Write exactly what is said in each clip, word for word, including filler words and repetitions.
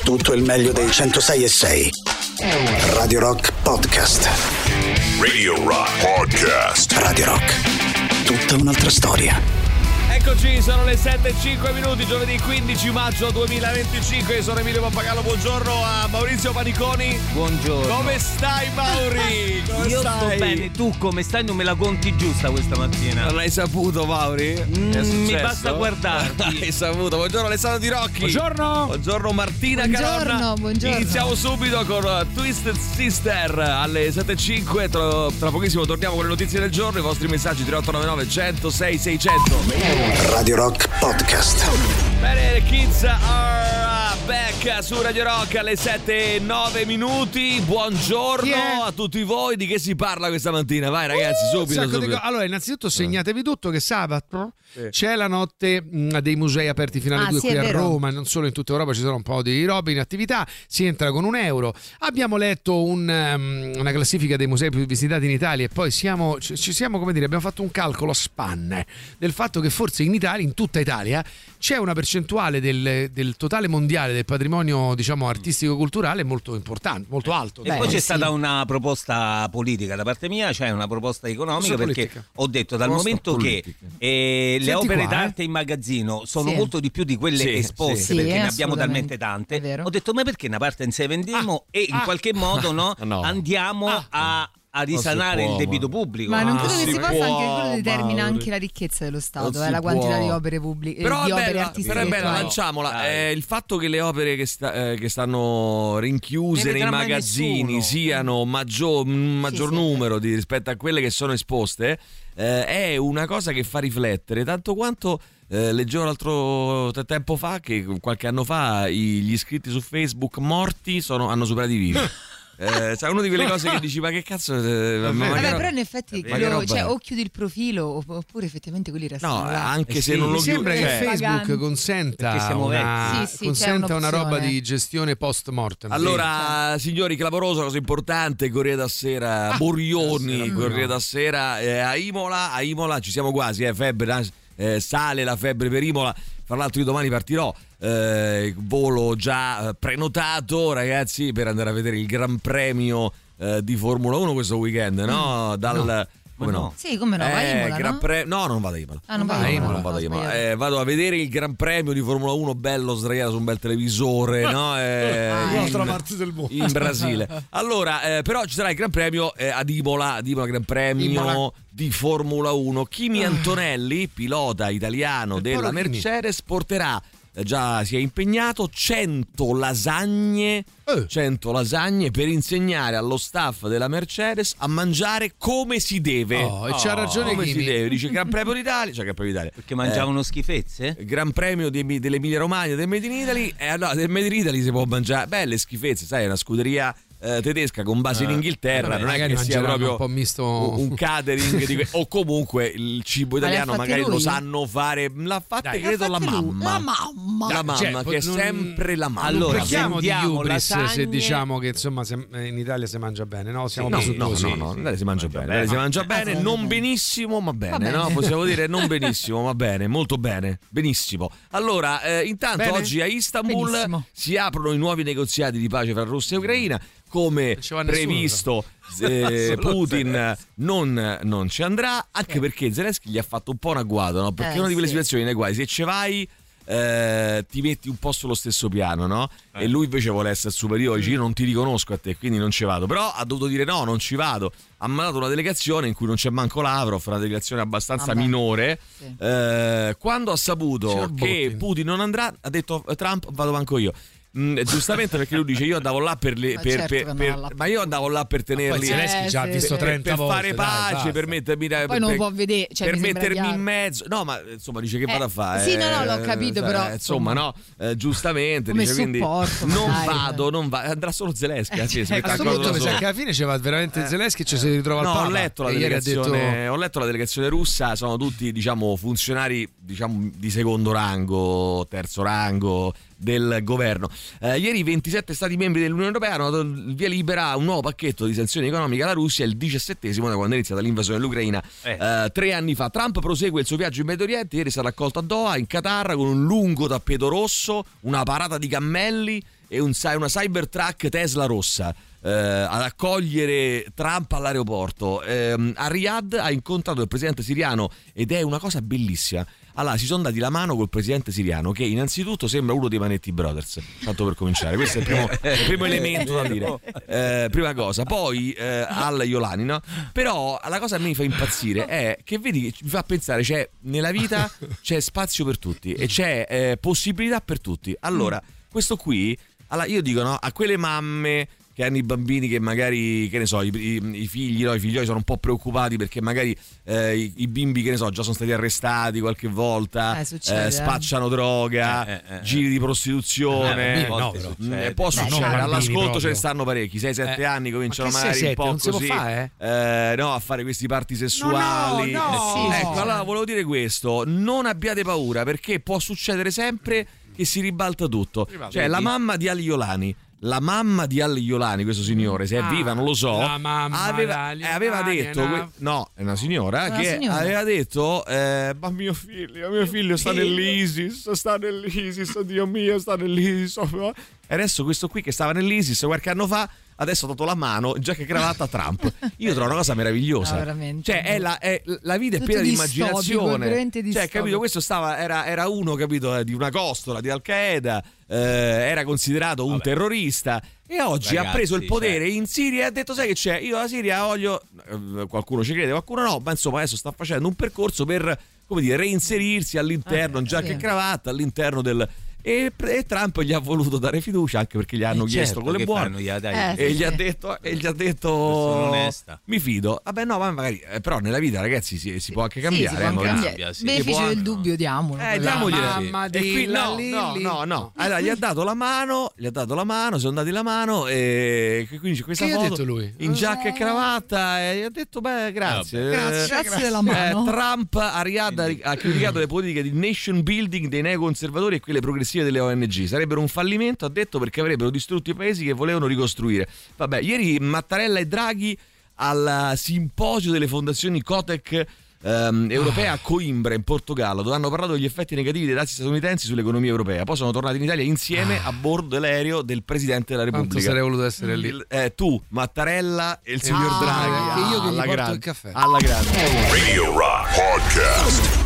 Tutto il meglio dei centosei e sei. Radio Rock Podcast. Radio Rock Podcast. Radio Rock. Tutta un'altra storia. Eccoci, sono le sette e cinque minuti, giovedì quindici maggio duemilaventicinque. Sono Emilio Pappagallo, buongiorno a Maurizio Paniconi. Buongiorno. Come stai, Mauri? Come Io stai? sto bene, tu come stai? Non me la conti giusta questa mattina? Non l'hai saputo, Mauri? Mm, mi basta guardarti. Hai saputo. Buongiorno Alessandro Di Rocchi. Buongiorno. Buongiorno Martina Buongiorno, Caronna. buongiorno. Iniziamo subito con uh, Twisted Sister alle sette e cinque. Tra, tra pochissimo torniamo con le notizie del giorno. I vostri messaggi tre otto nove nove centosei seicento. Radio Rock Podcast. Bene, le kids are back su Radio Rock alle sette e nove minuti. Buongiorno a tutti voi. Di che si parla questa mattina? Vai ragazzi, Uh, subito, subito. Di... Allora, innanzitutto segnatevi tutto che sabato sì. c'è la notte mh, dei musei aperti fino alle ah, due sì, qui a vero. Roma, non solo in tutta Europa, ci sono un po' di robe in attività, si entra con un euro. Abbiamo letto un, um, una classifica dei musei più visitati in Italia e poi siamo, ci, ci siamo, come dire, abbiamo fatto un calcolo a spanne del fatto che forse in Italia, in tutta Italia, c'è una percentuale del, del totale mondiale del patrimonio, diciamo, artistico-culturale molto importante, molto alto. E Beh, poi c'è sì. stata una proposta politica da parte mia, cioè una proposta economica, Cosa perché politica? ho detto dal Proposta momento politica. che eh, le Senti opere qua, d'arte in magazzino sono Sì. molto di più di quelle Sì, esposte, sì. perché Sì, ne abbiamo assolutamente. talmente tante, È vero. ho detto ma perché una parte non se vendiamo e in ah, qualche modo no, no. andiamo Ah. a a risanare può, il debito ma- pubblico. Ma non Ah, credo che si si possa, può, anche quello determina Mauri. anche la ricchezza dello Stato, Non eh, si la quantità può. di opere pubbliche, Però di è opere bella, artistiche. però è bella, virtuali. lanciamola. Dai. Eh, il fatto che le opere che, sta, eh, che stanno rinchiuse Ne nei vedrà mai magazzini nessuno. siano maggior, un maggior sì, numero di, rispetto a quelle che sono esposte eh, è una cosa che fa riflettere, tanto quanto eh, leggevo l'altro t- tempo fa che qualche anno fa i- gli iscritti su Facebook morti sono, hanno superato i vivi. Eh, sai, una di quelle cose che dici ma che cazzo eh, ma- ma Vabbè, che ro- però in effetti ma che quello- roba cioè, è? o chiudi il profilo oppure effettivamente quelli restano no, là. anche Eh se sì, non lo Mi sembra chiudi, che cioè- Facebook Pagando. consenta Perché siamo una, vecchi. Sì, sì, consenta c'è una roba un'opzione. di gestione post mortem. Allora, signori, clamorosa, cosa importante, Corriere da Sera, Borioni, sera, Corriere no. da Sera, eh, a Imola, a Imola ci siamo quasi, eh, febbre, eh, sale la febbre per Imola, fra l'altro io domani partirò, eh, volo già eh, prenotato, ragazzi, per andare a vedere il Gran Premio eh, di Formula uno questo weekend, no? Dal... Come no? Sì, come no, vai a Eh, Imola, Gran no? Pre- no, non vado a Imola. Ah, non vai vai a a Imola, non vado a ho Imola. sbagliato. Eh, vado a vedere il Gran Premio di Formula uno bello sdraiato su un bel televisore, no? Eh, Ah, in- l'altra parte del mondo. in Brasile. Allora, eh, però ci sarà il Gran Premio eh, ad Imola, ad Imola Gran Premio Imola. di Formula uno. Kimi Antonelli, pilota italiano Il della povero Kimi. Mercedes, porterà eh, già si è impegnato cento lasagne Eh. cento lasagne per insegnare allo staff della Mercedes a mangiare come si deve. Oh, e c'ha ragione come Kimi. si deve. Dice Gran Premio d'Italia, cioè Gran Premio d'Italia. Perché mangiavano schifezze? Eh, Gran Premio di- dell'Emilia Romagna del Made in Italy, e allora del Made in Italy si può mangiare belle schifezze, sai, è una scuderia eh, tedesca con base in Inghilterra, vabbè, non è magari che sia mangeranno proprio un po' misto. un catering di que- o comunque il cibo Ma le ha italiano fatte magari lo lui? sanno fare, l'ha fatta Dai, credo Le ha la fatte lui. mamma. La mamma. La mamma Cioè, che è non- sempre la mamma. Allora, Parliamo di vendiamo hubris se lasagne. diciamo che insomma se in Italia si mangia bene, no? Siamo No, no, presuntuosi. no, no, in Italia si mangia bene, in Italia si mangia bene, Ah, non bene. benissimo, ma bene, bene. no? Possiamo dire non benissimo, ma bene, molto bene, benissimo. Allora, eh, intanto Bene. oggi a Istanbul Benissimo. si aprono i nuovi negoziati di pace fra Russia e Ucraina, come Non ci va nessuno, previsto. eh, Putin non, non ci andrà, anche perché Zelensky gli ha fatto un po' un agguato, no? Perché Eh, è una di quelle sì. situazioni nei quali se ci vai eh, ti metti un po' sullo stesso piano, no? E lui invece vuole essere superiore, dice io non ti riconosco a te, quindi non ci vado. Però ha dovuto dire no, non ci vado. Ha mandato una delegazione in cui non c'è manco Lavrov, una delegazione abbastanza Vabbè. minore. Sì. Eh, quando ha saputo C'era che Putin. Putin non andrà, ha detto Trump vado manco io. Mm, giustamente, perché lui dice io andavo là per le Ma per- certo per- che per- andava là. ma io andavo là per Poi tenerli Zelensky già ha Eh, visto sì. per, trenta per volte. fare dai, pace, basta. per mettermi da- Poi non per, può vedere, cioè, per mi sembra mettermi in chiaro. mezzo. No, ma insomma dice che vado a Eh, fare. sì, no, no, l'ho capito, eh, però, insomma, no, eh, giustamente Come dice quindi supporto, non magari. vado, non va, andrà solo Zelensky, anzi, si Eh, mette A questo d'accordo punto da mi sa solo. che alla fine c'era veramente Zelensky e ci si ritrova al No, Papa. ho letto la e ieri ha delegazione, detto ho letto la delegazione russa, sono tutti diciamo funzionari diciamo di secondo rango, terzo rango, del governo. Eh, ieri i ventisette stati membri dell'Unione Europea hanno dato il via libera a un nuovo pacchetto di sanzioni economiche alla Russia, il diciassettesimo da quando è iniziata l'invasione dell'Ucraina Eh. eh, tre anni fa. Trump prosegue il suo viaggio in Medio Oriente, ieri sarà accolto a Doha, in Qatar, con un lungo tappeto rosso, una parata di cammelli e un, una Cybertruck Tesla rossa eh, ad accogliere Trump all'aeroporto. Eh, a Riyadh ha incontrato il presidente siriano ed è una cosa bellissima. Allora, si sono dati la mano col presidente siriano, che innanzitutto sembra uno dei Manetti Brothers, tanto per cominciare. Questo è il primo, il primo elemento da dire. Eh, prima cosa. Poi eh, al Iolani, no? Però la cosa che mi fa impazzire è che vedi che mi fa pensare, c'è nella vita c'è spazio per tutti e c'è eh, possibilità per tutti. Allora, questo qui, allora io dico, no, a quelle mamme che hanno i bambini che magari, che ne so, i, i, i figli, no, i figlioli sono un po' preoccupati perché magari eh, i, i bimbi, che ne so, già sono stati arrestati qualche volta, Eh, succede, eh, spacciano droga, Eh, eh, eh, giri di prostituzione. Eh, no, volte però. succede. Eh, può no, succedere, bambini all'ascolto proprio. ce ne stanno parecchi, sei sette Eh, anni cominciano ma che magari sei, un po' sette? Non se lo così fa, eh? eh, no, a fare questi party sessuali. No, no, no. Sì, Ecco, sì. allora volevo dire questo, non abbiate paura perché può succedere sempre che si ribalta tutto. Cioè la mamma di Ali Iolani, la mamma di Ali Iolani, questo signore, se è Ah, viva non lo so, la mamma aveva, di eh, aveva Ali detto, Iolani è que- no, è una signora Una che signora. aveva detto, eh, ma mio figlio, mio figlio sta nell'ISIS, sta nell'ISIS, Dio mio, sta nell'ISIS. E adesso questo qui che stava nell'ISIS qualche anno fa, adesso ha dato la mano, giacca e cravatta a Trump. Io trovo una cosa meravigliosa. No, veramente. Cioè, è la, è- la vita è Tutto piena di distopico, è immaginazione. veramente Cioè, distopico. capito? Questo stava, era, era uno, capito, eh, di una costola di Al Qaeda, eh, era considerato un Vabbè. terrorista. E oggi ha Ragazzi, preso il potere cioè. in Siria e ha detto: sai che c'è? Io la Siria voglio. eh, Qualcuno ci crede, qualcuno no. Ma insomma, adesso sta facendo un percorso per, come dire, reinserirsi all'interno, Ah, in giacca sì. e cravatta, all'interno del. E, e Trump gli ha voluto dare fiducia anche perché gli hanno Eh, chiesto certo, con le che buone. fanno, gliela dai. Eh, E sì. gli ha detto, e gli ha detto Persona onesta. mi fido. Vabbè, no, ma magari, eh, però nella vita, ragazzi, si, si può anche Sì, cambiare. si può eh, anche Maurizio. cambiare. Cambia, sì. Beneficio Si può- del dubbio, diamolo. Eh, diamogliele. La mamma E di qui, no, la no, Lilli. no, no. Allora, gli ha dato la mano, gli ha dato la mano, sono dati la mano e quindi c'è questa Che gli ha foto detto lui? in giacca e cravatta e gli ha detto, beh, grazie. Vabbè, grazie, Eh, Grazie della eh, mano. Trump a Riyadh ha- ha criticato le politiche di nation building dei neoconservatori e quelle progressive delle O N G. Sarebbero un fallimento, ha detto, perché avrebbero distrutto i paesi che volevano ricostruire. Vabbè, ieri Mattarella e Draghi al simposio delle fondazioni Cotec ehm, europea a Coimbra in Portogallo, dove hanno parlato degli effetti negativi dei dazi statunitensi sull'economia europea. Poi sono tornati in Italia insieme a bordo dell'aereo del Presidente della Quanto Repubblica. sarei voluto essere lì. Il- eh, tu, Mattarella e il signor Ah, Draghi. che io che gli alla porto grande, il caffè. alla grande. Radio Rock Podcast.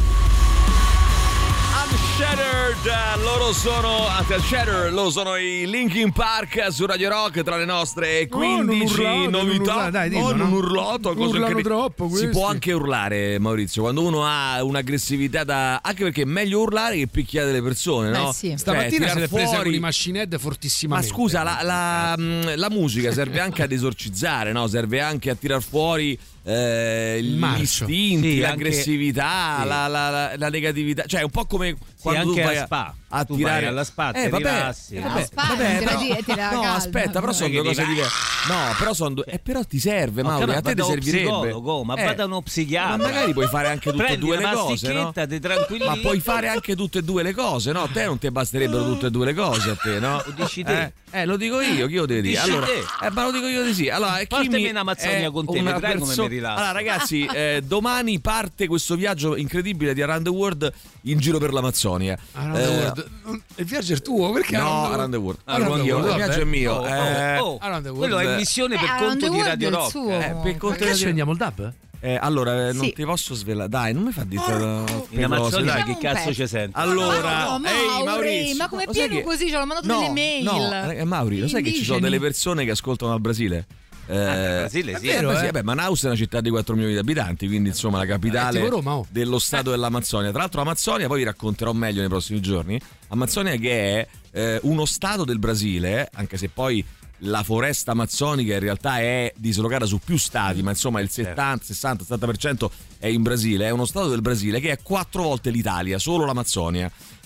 Unshattered, loro sono Unshattered, loro sono i Linkin Park su Radio Rock, tra le nostre quindici non urlate, non novità. urlate, dai, dillo, Oh, non no? urlato, cosa Urlano incredibile. troppo Si questi. può anche urlare, Maurizio, quando uno ha un'aggressività da, anche perché è meglio urlare che picchiare le persone, Beh, no? sì. Cioè, Stamattina tirar se l'è presa fuori- con i machine head Ma fortissimamente. scusa, la, la, mh, la musica serve anche ad esorcizzare, no? Serve anche a tirar fuori eh, Il gli marcio. istinti, Sì, l'aggressività, anche- sì. la, la- la- la negatività. Cioè, è un po' come quando anche tu vai a spa. a Tu tirare vai alla spa, eh, ti vabbè, rilassi. eh, A vabbè, spa, vabbè, te la però- di- te la no, calma. aspetta, però sono Non è due che cose ti- diverse. No, però sono due. Eh, però ti serve, Ma Mauro. che- A te vada ti uno servirebbe. psicologo, ma Eh, vada uno psichiatra. Ma magari puoi fare anche tutte e Prendi due le una cose, no? masticchetta, ti tranquillizzi. Ma puoi fare anche tutte e due le cose, no? A te non ti basterebbero tutte e due le cose, a te, no? Lo dici te. Eh, eh, lo dico io, che io devo dire. Dici Allora, te. eh, ma lo dico io di sì. Allora, chi Portami mi- una Amazzonia è con te, una vedrai come perso- mi rilasso. Allora, ragazzi, eh, domani parte questo viaggio incredibile di Around the World in giro per l'Amazzonia. Around the Eh, World. Il viaggio è tuo? Perché No, Around the World. Around the Io, World, il vabbè. viaggio è mio. Oh, eh, oh, oh. Around the World. Quello è missione per Eh, conto Around the di World Radio è il Rock. suo. eh, per conto Perché di- ci andiamo il dub? eh, allora, eh, non Sì. ti posso svelare. Dai, non mi fa dire In Amazzonia dai. che un cazzo pezzo. ci senti? Allora, No, no, ehi Mauri, Maurizio, ma come lo sai pieno che- così? Ce l'ho mandato no, delle mail. No, eh, Mauri, lo sai che ci sono Indigeni. delle persone che ascoltano al Brasile? Eh, Brasile, sì. eh, vero, beh, sì, eh? vabbè, Manaus è una città di quattro milioni di abitanti, quindi insomma la capitale Eh, tipo Roma, oh. dello stato dell'Amazzonia. Tra l'altro Amazzonia, poi vi racconterò meglio nei prossimi giorni, Amazzonia che è eh, uno stato del Brasile, anche se poi la foresta amazzonica in realtà è dislocata su più stati, ma insomma il settanta, sessanta, settanta per cento è in Brasile, è uno stato del Brasile che è quattro volte l'Italia, solo l'Amazzonia.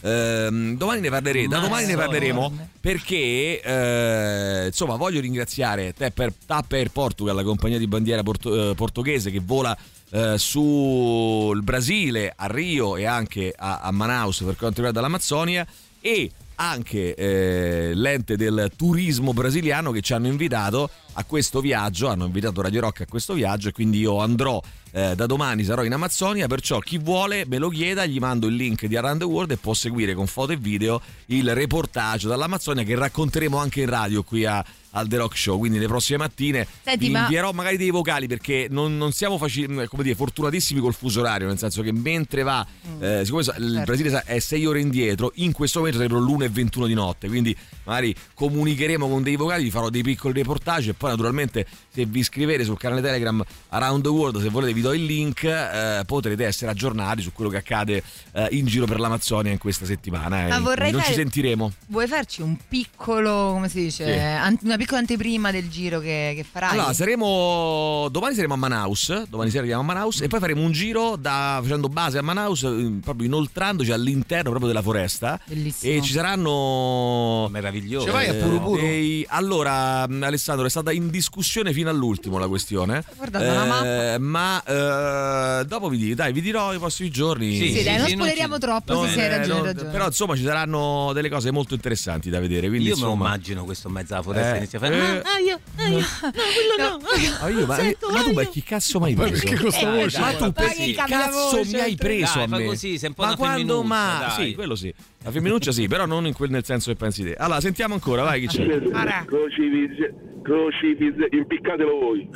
Ehm, domani ne parleremo, da domani ne parleremo perché eh, insomma voglio ringraziare Tapper, Tapper Portugal, la compagnia di bandiera porto- eh, portoghese che vola eh, sul Brasile, a Rio e anche a, a Manaus per quanto riguarda l'Amazzonia, e anche eh, l'ente del turismo brasiliano, che ci hanno invitato a questo viaggio, hanno invitato Radio Rock a questo viaggio, e quindi io andrò eh, da domani, sarò in Amazzonia, perciò chi vuole me lo chieda, gli mando il link di Around the World e può seguire con foto e video il reportage dall'Amazzonia, che racconteremo anche in radio qui a al The Rock Show. Quindi le prossime mattine Senti, vi ma... invierò magari dei vocali, perché non, non siamo facili, come dire, fortunatissimi col fuso orario, nel senso che mentre va mm. eh, siccome il certo. Brasile è sei ore indietro, in questo momento sarebbero l'una e ventuno di notte, quindi magari comunicheremo con dei vocali, vi farò dei piccoli reportage, e poi naturalmente se vi iscrivete sul canale Telegram Around the World, se volete vi do il link, eh, potrete essere aggiornati su quello che accade eh, in giro per l'Amazzonia in questa settimana, eh. Ma vorrei non fare... ci sentiremo. Vuoi farci un piccolo, come si dice, sì. an- una piccola anteprima del giro che, che farai? Allora, saremo domani saremo a Manaus, domani sera andiamo a Manaus, mm. e poi faremo un giro da, facendo base a Manaus, proprio inoltrandoci all'interno proprio della foresta. Bellissimo. E ci saranno meraviglioso. Ci vai a Purupuru? Dei... Allora, Alessandro, è stata in discussione fino all'ultimo la questione. Guardate la mappa. Ma eh, dopo vi, dai, vi dirò i prossimi giorni. Sì, sì, dai, non spoileriamo ci... troppo, non, se sei eh, ragione, non, ragione. Però insomma ci saranno delle cose molto interessanti da vedere. Quindi, io insomma... me lo immagino questo in mezzo alla foresta, Eh, inizia a fare eh, ah, ah, io, ah, io, no, quello no, Ah, io, ma, Sento, ma tu ah, ma io. chi cazzo mai preso? Perché con sta Eh, voce? Ma tu Ma per che chi cambia cazzo voce, mi hai preso Dai, a fa me? così, sei un po' ma una quando femminuccia, ma dai. sì, quello sì. La femminuccia sì, però non in quel nel senso che pensi te. Allora, sentiamo ancora, vai chi c'è. Crocifisse, crocifisse, impiccatelo voi.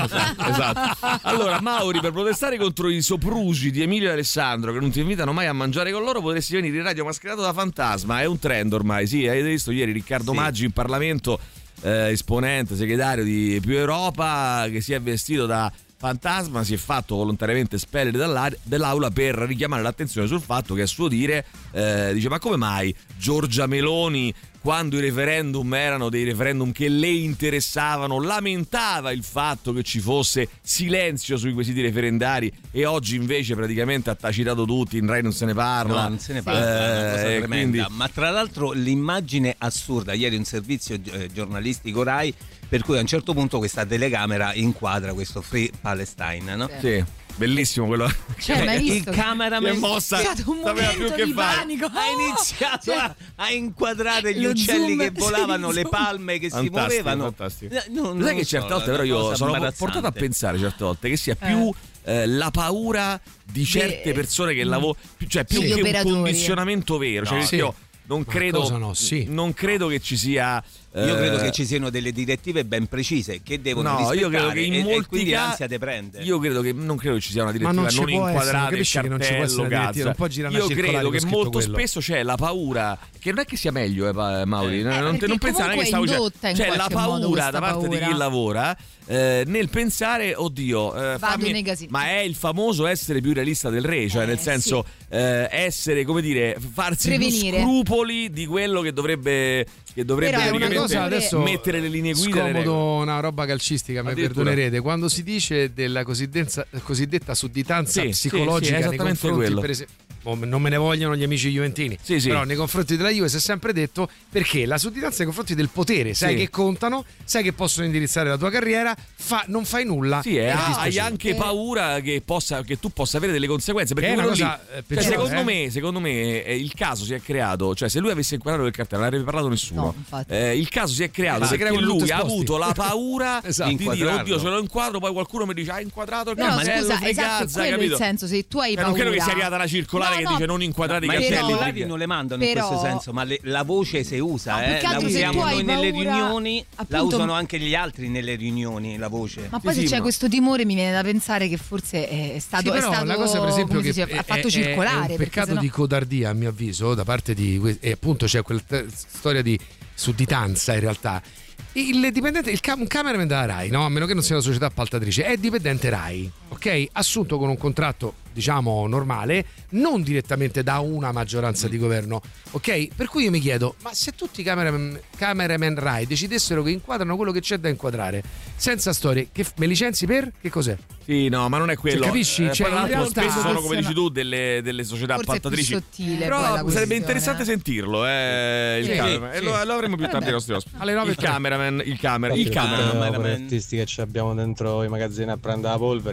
Esatto. Allora, Mauri, per protestare contro i soprusi di Emilio e Alessandro, che non ti invitano mai a mangiare con loro, potresti venire in radio mascherato da fantasma. È un trend ormai, sì. Hai visto ieri Riccardo Sì. Maggi in Parlamento, eh, esponente, segretario di Più Europa, che si è vestito da fantasma, si è fatto volontariamente espellere dall'aula per richiamare l'attenzione sul fatto che, a suo dire, eh, dice: ma come mai Giorgia Meloni, quando i referendum erano dei referendum che le interessavano, lamentava il fatto che ci fosse silenzio sui quesiti referendari, e oggi invece praticamente ha tacitato tutti, in Rai non se ne parla. No, non se ne parla, è una cosa Eh, tremenda. quindi... Ma tra l'altro l'immagine assurda, ieri un servizio eh, giornalistico Rai, per cui a un certo punto questa telecamera inquadra questo Free Palestine, no? Sì, bellissimo quello. Cioè, l'hai il visto? cameraman Che mossa, È stato un sapeva più momento che di fare. panico. ha iniziato Cioè, a, a inquadrare gli lo uccelli zoom, che volavano, sì, le zoom. palme che si Fantastico, muovevano. fantastico. Eh, no, Sai non che lo certe so, volte è però una io cosa sono imbarazzante. portato a pensare certe volte che sia più eh, la paura di certe Beh, persone che lavorano, cioè più degli che operatori. un condizionamento vero, cioè No. perché io non Ma credo, cosa no? Sì. non credo che ci sia. Io credo eh, che ci siano delle direttive ben precise che devono No, rispettare, io credo che in e, e molti quindi casi l'ansia te prende. Io credo che non credo che ci sia una Ma direttiva non ci non può essere, inquadrata, il capisci che non ci può essere cartello, una direttiva, cazzo. non può girare Io una circolare credo con che scritto molto quello. spesso c'è la paura, che non è che sia meglio, eh, pa- Mauri, Eh, non, non, perché non pensare comunque che stavo è dicendo. indotta in C'è la qualche modo paura questa da parte di chi paura. lavora eh, nel pensare, oddio, eh, Vado fammi- nei casini. ma è il famoso essere più realista del re, cioè Eh, nel senso eh, essere, come dire, farsi più Prevenire. scrupoli di quello che dovrebbe che dovrebbe Però è una praticamente cosa adesso mettere le linee guida. le regole. scomodo, una roba calcistica, mi Addirittura. perdonerete, quando si dice della cosiddetta, cosiddetta sudditanza Sì, sì, psicologica sì, è nei esattamente confronti, quello. per esempio, oh, non me ne vogliono gli amici juventini, Sì, sì. però nei confronti della Juve si è sempre detto, perché la sudditanza nei confronti del potere, sai Sì. che contano, sai che possono indirizzare la tua carriera, fa- non fai nulla. Sì, eh, e hai dispiaciuto. anche Eh. paura che, possa, che tu possa avere delle conseguenze. Perché Che è una quello cosa, lì, eh, cioè, peggiore, secondo, eh. me, secondo me eh, il caso si è creato. Cioè, se lui avesse inquadrato il cartello, non avrebbe parlato nessuno. No, infatti. Eh, il caso si è creato Ma si perché creano tutti lui ha esposti. avuto la paura Esatto. di dire: Inquadrarlo. oddio, se lo inquadro, poi qualcuno mi dice: hai inquadrato il No, cartello, scusa, fai esatto, è cazza, quello capito? il senso, se tu hai Eh, paura. non credo che sia arrivata la circolare No, che no, dice: non inquadrate i Ma i cartelli. però- cellulari non le mandano però- in questo senso, ma le- la voce si usa, No, più eh? che La altro se usiamo tu hai noi nelle paura, riunioni, la appunto- usano anche gli altri nelle riunioni, la voce. Ma poi Sì, se sì, c'è ma- questo timore mi viene da pensare che forse è stato, Sì, è però stato una cosa per esempio come che si dice, è, ha fatto è- circolare. è un perché peccato sennò- di codardia, a mio avviso, da parte di que- e appunto c'è quella t- storia di sudditanza in realtà. Il dipendente, il cam- un cameraman della Rai, no? A meno che non sia una società appaltatrice, è dipendente Rai, ok? Assunto con un contratto, diciamo, normale, non direttamente da una maggioranza di governo, ok? Per cui io mi chiedo, ma se tutti i cameraman, cameraman Rai decidessero che inquadrano quello che c'è da inquadrare, senza storie, che f- me licenzi per? Che cos'è? Sì, no, ma non è quello. Cioè, capisci? Eh, Cioè, poi, tra in l'altro, realtà- spesso sono, come dici funziona- tu, delle, delle società Forse è più appaltatrici. sottile Però poi la sarebbe questione, interessante eh. sentirlo, eh, il Sì, cameraman. sì. E lo, lo avremo più tardi ai nostri ospiti. Alle nove il e tre. cameraman, il camera, il Infatti, cameraman. cameraman. opere artistiche che ci abbiamo dentro i magazzini a prendere la polvere,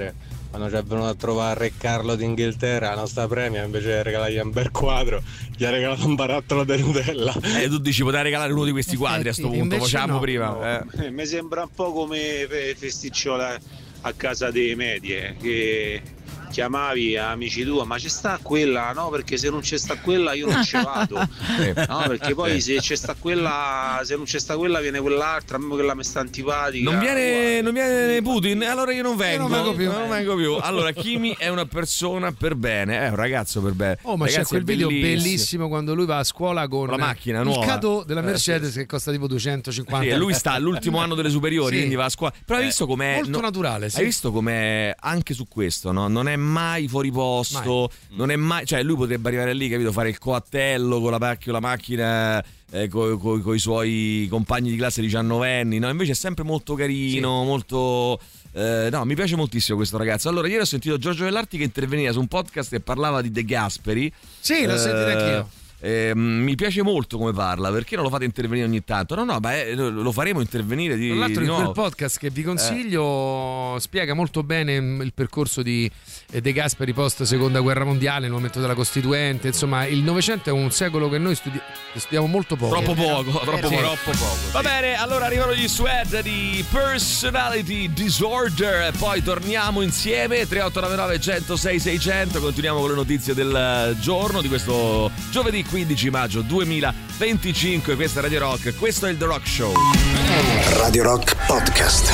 quando ci è venuto a trovare Re Carlo d'Inghilterra, la nostra premia, invece di regalargli un bel quadro, gli ha regalato un barattolo di Nutella. Eh, tu dici potrai regalare uno di questi quadri a sto punto, facciamo no. prima. Eh. Eh, mi sembra un po' come festicciola a casa dei medie, che chiamavi amici tua, ma c'è sta quella, no? Perché se non c'è sta quella io non ci vado, no? Perché poi se c'è sta quella, se non c'è sta quella viene quell'altra, a me quella mi sta antipatica. Non viene, non viene Putin, allora io non vengo. Io non vengo più. Non vengo più. Allora, Kimi è una persona per bene, è un ragazzo per bene. Oh, ma Ragazzi, c'è quel è video bellissimo. bellissimo quando lui va a scuola con la macchina il nuova. cadeau della Eh, Mercedes sì. che costa tipo duecentocinquanta. Sì, lui sta all'ultimo anno delle superiori, Sì. quindi va a scuola. Però hai Eh, visto com'è? molto no, naturale, sì. Hai visto com'è anche su questo, no? Non è mai fuori posto, non è mai, cioè lui potrebbe arrivare lì, capito, fare il coattello con la, macchina, la macchina eh, con i suoi compagni di classe diciannovenni, no? Invece è sempre molto carino, Sì. molto eh, no, mi piace moltissimo questo ragazzo. Allora, ieri ho sentito Giorgio Vellarti che interveniva su un podcast e parlava di De Gasperi. Sì, l'ho sentito anch'io. Eh, mi piace molto come parla, perché non lo fate intervenire ogni tanto? No, no, beh, lo faremo intervenire di, Tra l'altro di in quel nuovo. podcast che vi consiglio spiega molto bene il percorso di De Gasperi post seconda guerra mondiale, il momento della Costituente, insomma il Novecento è un secolo che noi studi- studiamo molto poco. Troppo poco, troppo Sì. poco. Troppo poco. Va bene, allora arrivano gli Sweat di Personality Disorder, poi torniamo insieme. Tre otto nove nove uno zero sei sei zero zero, continuiamo con le notizie del giorno di questo giovedì quindici maggio duemilaventicinque. Questa è Radio Rock, questo è il The Rock Show. Radio Rock Podcast.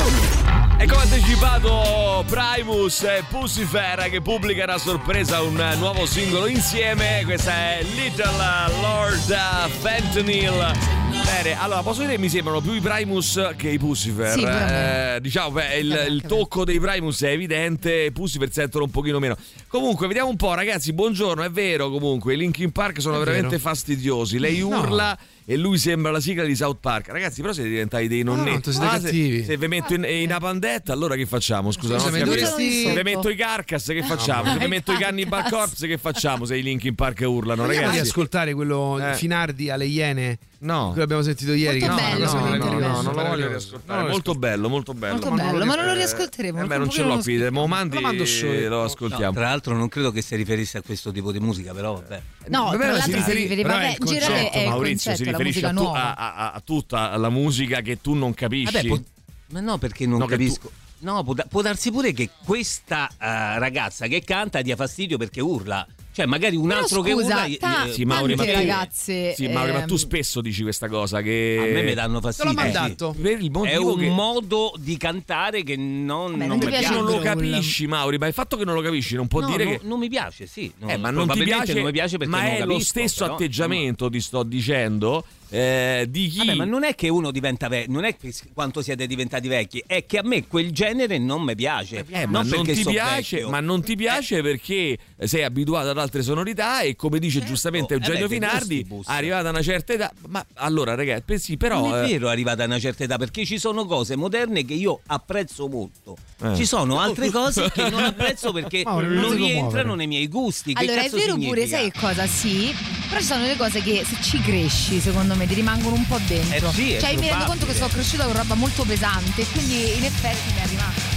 E come anticipato, Primus e Pucifer che pubblicano a sorpresa un nuovo singolo insieme. Questa è Little Lord Fentanyl. Bene, allora posso dire che mi sembrano più i Primus che i Pucifer. Sì, eh, diciamo, beh, il, il tocco dei Primus è evidente, i Pucifer sentono un pochino meno. Comunque, vediamo un po', ragazzi. Buongiorno, è vero comunque, i Linkin Park sono È veramente vero. fastidiosi. Lei No. urla e lui sembra la sigla di South Park. Ragazzi, però siete diventati dei no, nonnetti. siete Ah, cattivi. Se, se vi metto in, in apandetta, allora che facciamo? Scusa, Scusami, non ho capito. dovresti- Se vi metto i Carcass, che facciamo? Se vi metto i Cannibal Corpse, che facciamo? Se i Linkin Park urlano, Vogliamo ragazzi. riascoltare quello Eh. Finardi alle Iene? No. Quello abbiamo sentito ieri. Molto che bello, è una cosa no, meravigliosa. no, no, non lo voglio Meraviglioso. riascoltare. No, molto bello, molto bello. Molto Ma non bello, lo- ma non lo eh, riascolteremo. Eh beh, non ce l'ho qui, me lo mandi Lo mando su. e lo No, ascoltiamo. tra l'altro non credo che si riferisse a questo tipo di musica, però vabbè. No, Vabbè, tra ma si l'altro si riferi- riferiva però è beh, il in generale concetto, è il Maurizio concetto, si la riferisce musica a, tu- nuova. a- a- a tutta la musica che tu non capisci. Vabbè, può- ma no, perché non No, che capisco. No, può, da- può darsi pure che questa eh, ragazza che canta dia fastidio perché urla. Cioè, magari un Però altro che scusa, urla. ta- eh, Sì, Mauri, tante ma tu- ragazze, Sì, Mauri, ma ehm, tu spesso dici questa cosa che a me mi danno fastidio. Te l'ho sì. mandato. per il È motivo un che modo di cantare che non, Vabbè, non non ti mi piace piace. non lo il growl. capisci, Mauri, ma il fatto che non lo capisci non può No, dire no, che non mi piace, sì. No, Eh, ma non ti probabilmente piace, non mi piace perché ma non è capisco, lo stesso però, atteggiamento, ti sto dicendo, eh, di chi. Vabbè, ma non è che uno diventa vecchio, non è che quanto siete diventati vecchi, è che a me quel genere non mi piace. Eh, ma non non, perché ti so piace, vecchio. ma non ti piace perché sei abituato ad altre sonorità e come dice Certo, giustamente eh Eugenio beh, dei Finardi, gustibus. arrivata a una certa età. Ma allora, ragazzi, sì, però non è eh, vero arrivata a una certa età perché ci sono cose moderne che io apprezzo molto. Eh. Ci sono altre cose che non apprezzo perché Mauro, non non ti rientrano commuovere. nei miei gusti. Che Allora è cazzo vero significa? pure, sai che cosa? Sì, però ci sono delle cose che se ci cresci, secondo me, ti rimangono un po' dentro. Eh sì, è cioè mi rendo probabile. conto che sono cresciuta con roba molto pesante e quindi in effetti mi è rimasta.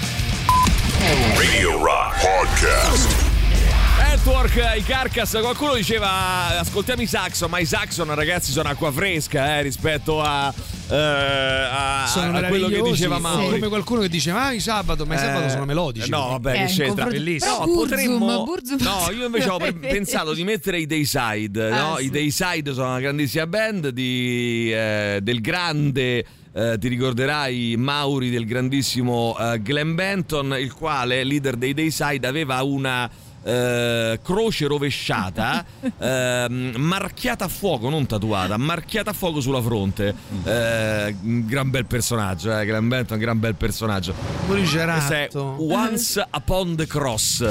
Radio Rock Podcast. Network, i Carcass, qualcuno diceva ascoltiamo i Saxon, ma i Saxon ragazzi sono acqua fresca eh, rispetto a, eh, a, Sono a quello che meravigliosi. diceva Sì. Mauri. Come qualcuno che dice ma i sabato, ma i sabato Eh, sono melodici. No, vabbè, Eh, che in c'entra. confronto- Bellissimo. Però No, Burzum, potremmo. Burzum- No, io invece ho pensato di mettere i Dayside. No? Ah, sì. I Dayside sono una grandissima band di, eh, del grande. Eh, ti ricorderai Mauri del grandissimo eh, Glenn Benton, il quale, leader dei Dayside, aveva una eh, croce rovesciata ehm, marchiata a fuoco, non tatuata, marchiata a fuoco sulla fronte. Eh, un gran bel personaggio, eh, Glenn Benton, un gran bel personaggio. Questo è Morigeratto. Once Upon the Cross.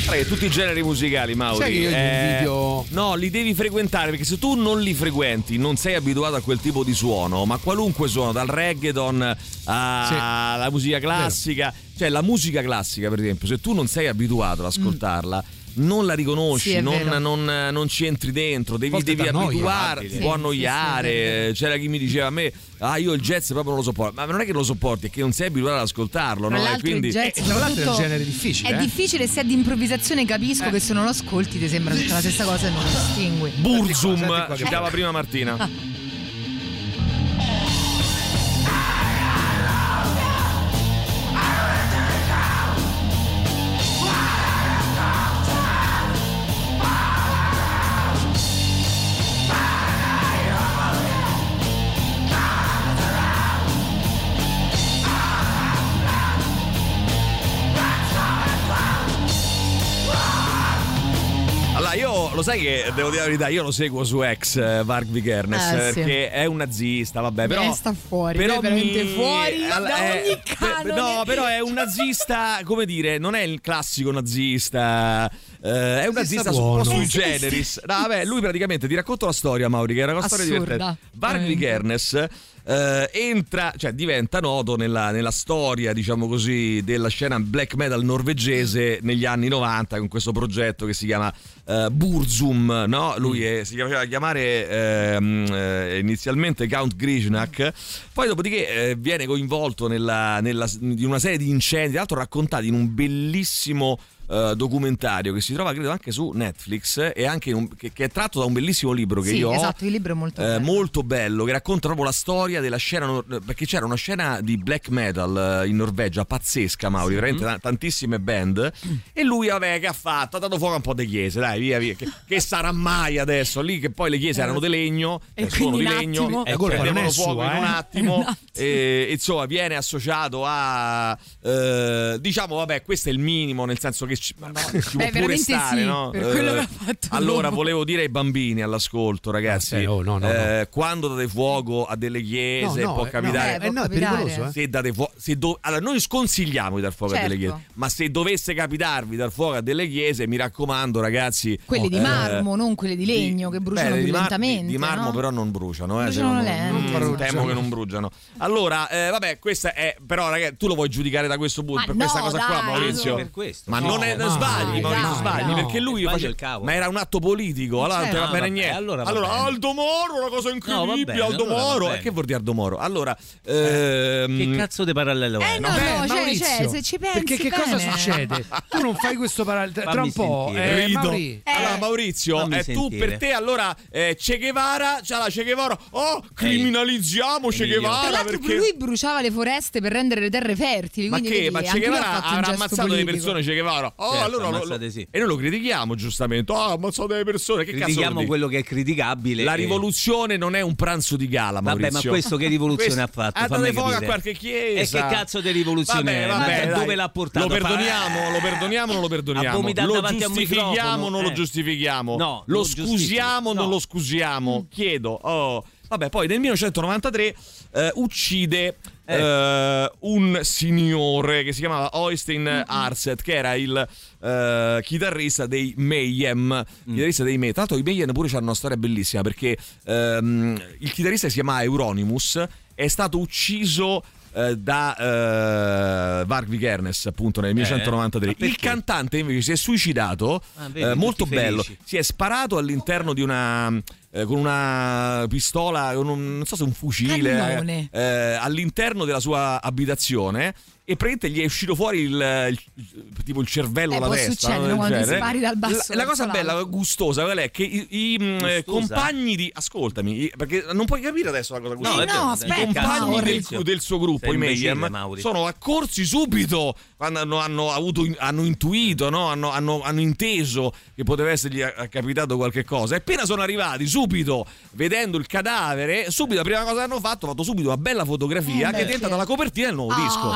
Allora, tutti i generi musicali, Mauri. Sai che io gli eh, invidio. No, li devi frequentare, perché se tu non li frequenti, non sei abituato a quel tipo di suono, ma qualunque suono, dal reggaeton alla Sì. musica classica, cioè la musica classica, per esempio, se tu non sei abituato ad ascoltarla, mm. non la riconosci, Sì, non, non, non, non ci entri dentro, devi, Volte devi t'annoia. abituare, Sì, ti può sì, annoiare. sì, sì, C'era chi mi diceva a me, ah, io il jazz proprio non lo sopporto, ma non è che lo sopporti, è che non sei abituato ad ascoltarlo, Tra no? E l'altro quindi il jazz Eh, tra l'altro è un soprattutto genere difficile, È eh. difficile, se è di improvvisazione capisco che se non lo ascolti ti sembra tutta la stessa cosa e non lo distingui. Burzum, Senti qua, che citava bello. prima Martina. Allora, io lo sai che devo dire la verità, io lo seguo su ex eh, Varg Vikernes, Eh, sì. perché è un nazista, vabbè, però Eh, sta fuori, però è veramente mi- fuori al- da è- ogni pe- canone. No, però è un nazista, come dire, non è il classico nazista. eh, è un nazista su- un po' buono. sui generis. No, vabbè, lui praticamente, ti racconto la storia, Mauri, che era una storia Assurda, divertente. Varg veramente. Vikernes eh, entra, cioè diventa noto nella, nella storia, diciamo così, della scena black metal norvegese negli anni novanta con questo progetto che si chiama eh, Burzum, no? Lui è- si faceva chiamare ehm, eh, inizialmente Count Grishnak, poi dopodiché eh, viene coinvolto nella, nella, di una serie di incendi, tra l'altro raccontati in un bellissimo eh, documentario che si trova credo anche su Netflix e anche in un- che, che è tratto da un bellissimo libro che Sì, io ho. esatto, il libro è molto Eh, bello. molto bello, che racconta proprio la storia della scena nor- perché c'era una scena di black metal eh, in Norvegia pazzesca, Mauri, veramente ta- tantissime band, e lui vabbè che ha fatto? Ha dato fuoco a un po' di chiese, dai, via via, che, che sarà mai adesso lì, che poi le chiese erano di legno, E eh, sono quindi di un legno, attimo- e La colpa non prendevano è fuoco sua, in un eh. attimo Un attimo. e insomma viene associato a eh, diciamo vabbè, questo è il minimo, nel senso che ci, ma no, ci può Beh, pure veramente stare, sì, no? per quello Eh, che ha fatto allora dopo. volevo dire ai bambini all'ascolto, ragazzi, Ah, sì, oh, no, no, eh, quando date fuoco a delle chiese No, no, può eh, capitare no, Eh, no, è capitare. pericoloso, eh. se date fuoco, se do- allora noi sconsigliamo di dar fuoco a delle Certo. chiese, ma se dovesse capitarvi dar fuoco a delle chiese, mi raccomando, ragazzi, Quelli di eh, marmo, non quelli di legno, che bruciano beh, più di mar- lentamente. Di, di marmo no? però non bruciano, eh, Bruciano se lento. non, Non non bruciano. temo che non bruciano. Allora, eh, vabbè, questa è però ragazzi, tu lo vuoi giudicare da questo punto, Ma per no, questa cosa qua, dai, Maurizio? no. Per questo. Ma No, non è no, sbagli, dai, Maurizio, dai, sbagli, no. perché lui Sbaglio face- il cavo. ma era un atto politico, allora non Certo. te va Ah, bene vabbè, niente. allora va allora bene. Aldo Moro, una cosa incredibile, bene, Aldo allora va Moro, bene. e che vuol dire Aldo Moro? Allora, ehm, Che cazzo di parallelo è? Eh no, Beh, no, cioè, Maurizio, cioè, se ci pensi perché che cosa bene. succede? Tu non fai questo parallelo tra Fammi un po'. sentire. Eh, Rido. Mauri, Eh. Allora Maurizio, Fammi eh, tu sentire. per te allora eh, Che Guevara, c'ha la Che Guevara, oh criminalizziamo Che Emilio. Tra Guevara l'altro perché... lui bruciava le foreste per rendere le terre fertili. Ma quindi che? vedi, Ma Che anche lui ha Guevara fatto un avrà gesto ammazzato delle politico. persone Che Guevara? Oh, Certo, allora lo- ammazzate lo- sì. e noi lo critichiamo giustamente. Oh, ha ammazzato delle persone. Che cazzo Critichiamo vuol dire? quello che è criticabile. La e- rivoluzione non è un pranzo di gala, Vabbè, Maurizio. ma questo che rivoluzione ha fatto? Ha dato Fammi fuoco a capire. qualche chiesa. E che cazzo di rivoluzione Vabbè, è? vabbè, Ma dai. dove l'ha portato? Lo perdoniamo, Fa- lo perdoniamo, non lo A perdoniamo. vomitare Lo davanti a un giustifichiamo, microfono, non lo eh. giustifichiamo. No, lo lo scusiamo, giustifico. non No. lo scusiamo. Chiedo. Oh. Vabbè, poi nel millenovecentonovantatré eh, uccide eh, un signore che si chiamava Oystein Arset, che era il eh, chitarrista dei Mayhem. Chitarrista dei Mayhem. Tra l'altro i Mayhem pure hanno una storia bellissima, perché ehm, il chitarrista si chiama Euronymous, è stato ucciso eh, da eh, Varg Vikernes appunto nel millenovecentonovantatré. ma perché? Il cantante invece si è suicidato, Ah, vedi, eh, molto tutti bello, felici. si è sparato all'interno di una eh, con una pistola, con un, non so se un fucile, Cannone. eh, eh, all'interno della sua abitazione, e praticamente gli è uscito fuori il, il- tipo il cervello Eh, dalla può testa, succedere, no? Del quando ti genere. spari dal basso La, la cosa verso bella, l'alto. gustosa, qual è? Che i, i, mh, eh, Gustosa? compagni di ascoltami, i- perché non puoi capire adesso la cosa No, gustosa. è vero, no, dai, aspetta, che I cazzo, compagni del, Maurizio? del suo gruppo, Sei i imbecille, Mayhem, Mauri. sono accorsi subito quando hanno, hanno avuto, hanno intuito, no? hanno, hanno, hanno inteso che poteva essergli eh, capitato qualche cosa. E appena sono arrivati, subito, vedendo il cadavere, subito la prima cosa che hanno fatto, hanno fatto subito una bella fotografia Eh, che è beh, diventata sì. la copertina del nuovo Ah, disco.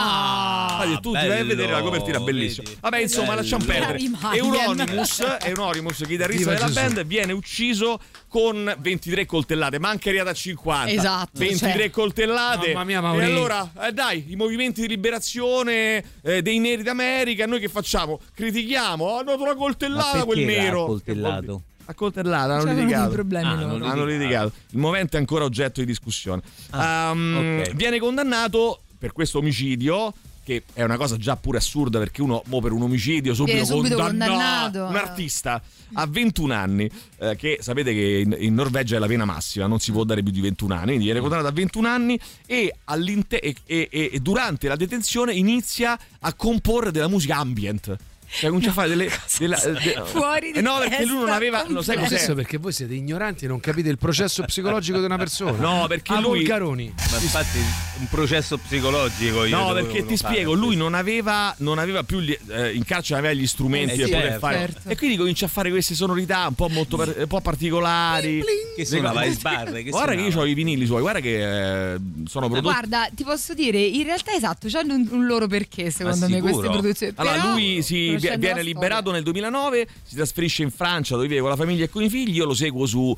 Ah, tu ti vai a vedere la copertina, bellissima. Vabbè, insomma, lasciamo perdere. Euronymous, Euronymous, chitarrista Viva della Gesù. band, viene ucciso con ventitré coltellate, ma anche arrivata a cinquanta. Esatto, ventitré cioè. coltellate. Mamma mia, e Maurizio. allora, eh, dai, i movimenti di liberazione eh, dei neri d'America, noi che facciamo? Critichiamo, hanno dato una coltellata Ma quel perché l'ha nero. coltellato? A coltellata, hanno C'avevano litigato. dei problemi Ah, loro. non Hanno litigato. Il movente è ancora oggetto di discussione. Um, ok. Viene condannato per questo omicidio, che è una cosa già pure assurda, perché uno mo per un omicidio subito, Viene subito condannato. condannato. Un artista a ventuno anni, eh, che sapete che in, in Norvegia è la pena massima, non si può dare più di ventuno anni, quindi viene condannato a ventuno anni e, all'inte- e, e, e durante la detenzione inizia a comporre della musica ambient. Cioè comincia a fare delle, della, de- Fuori di eh no, perché lui non testa, aveva, lo sai completo. cos'è? Questo perché voi siete ignoranti e non capite il processo psicologico di una persona. No, perché A lui Volcaroni. Ma infatti un processo psicologico io No, dovevo perché ti fare spiego, lui non aveva, non aveva più gli, eh, in carcere aveva gli strumenti Eh, per poter certo. fare. Certo. E quindi comincia a fare queste sonorità un po' molto per- un po' particolari. Che suonava in sbarre, che Guarda che io suonava? ho i vinili suoi, guarda che eh, sono Ma prodotti. guarda, ti posso dire, in realtà esatto, c'hanno un, un loro perché secondo me sicuro? queste produzioni. Allora, Però, lui si conoscendo viene la liberato storia. nel duemilanove, si trasferisce in Francia dove vive con la famiglia e con i figli. Io lo seguo su,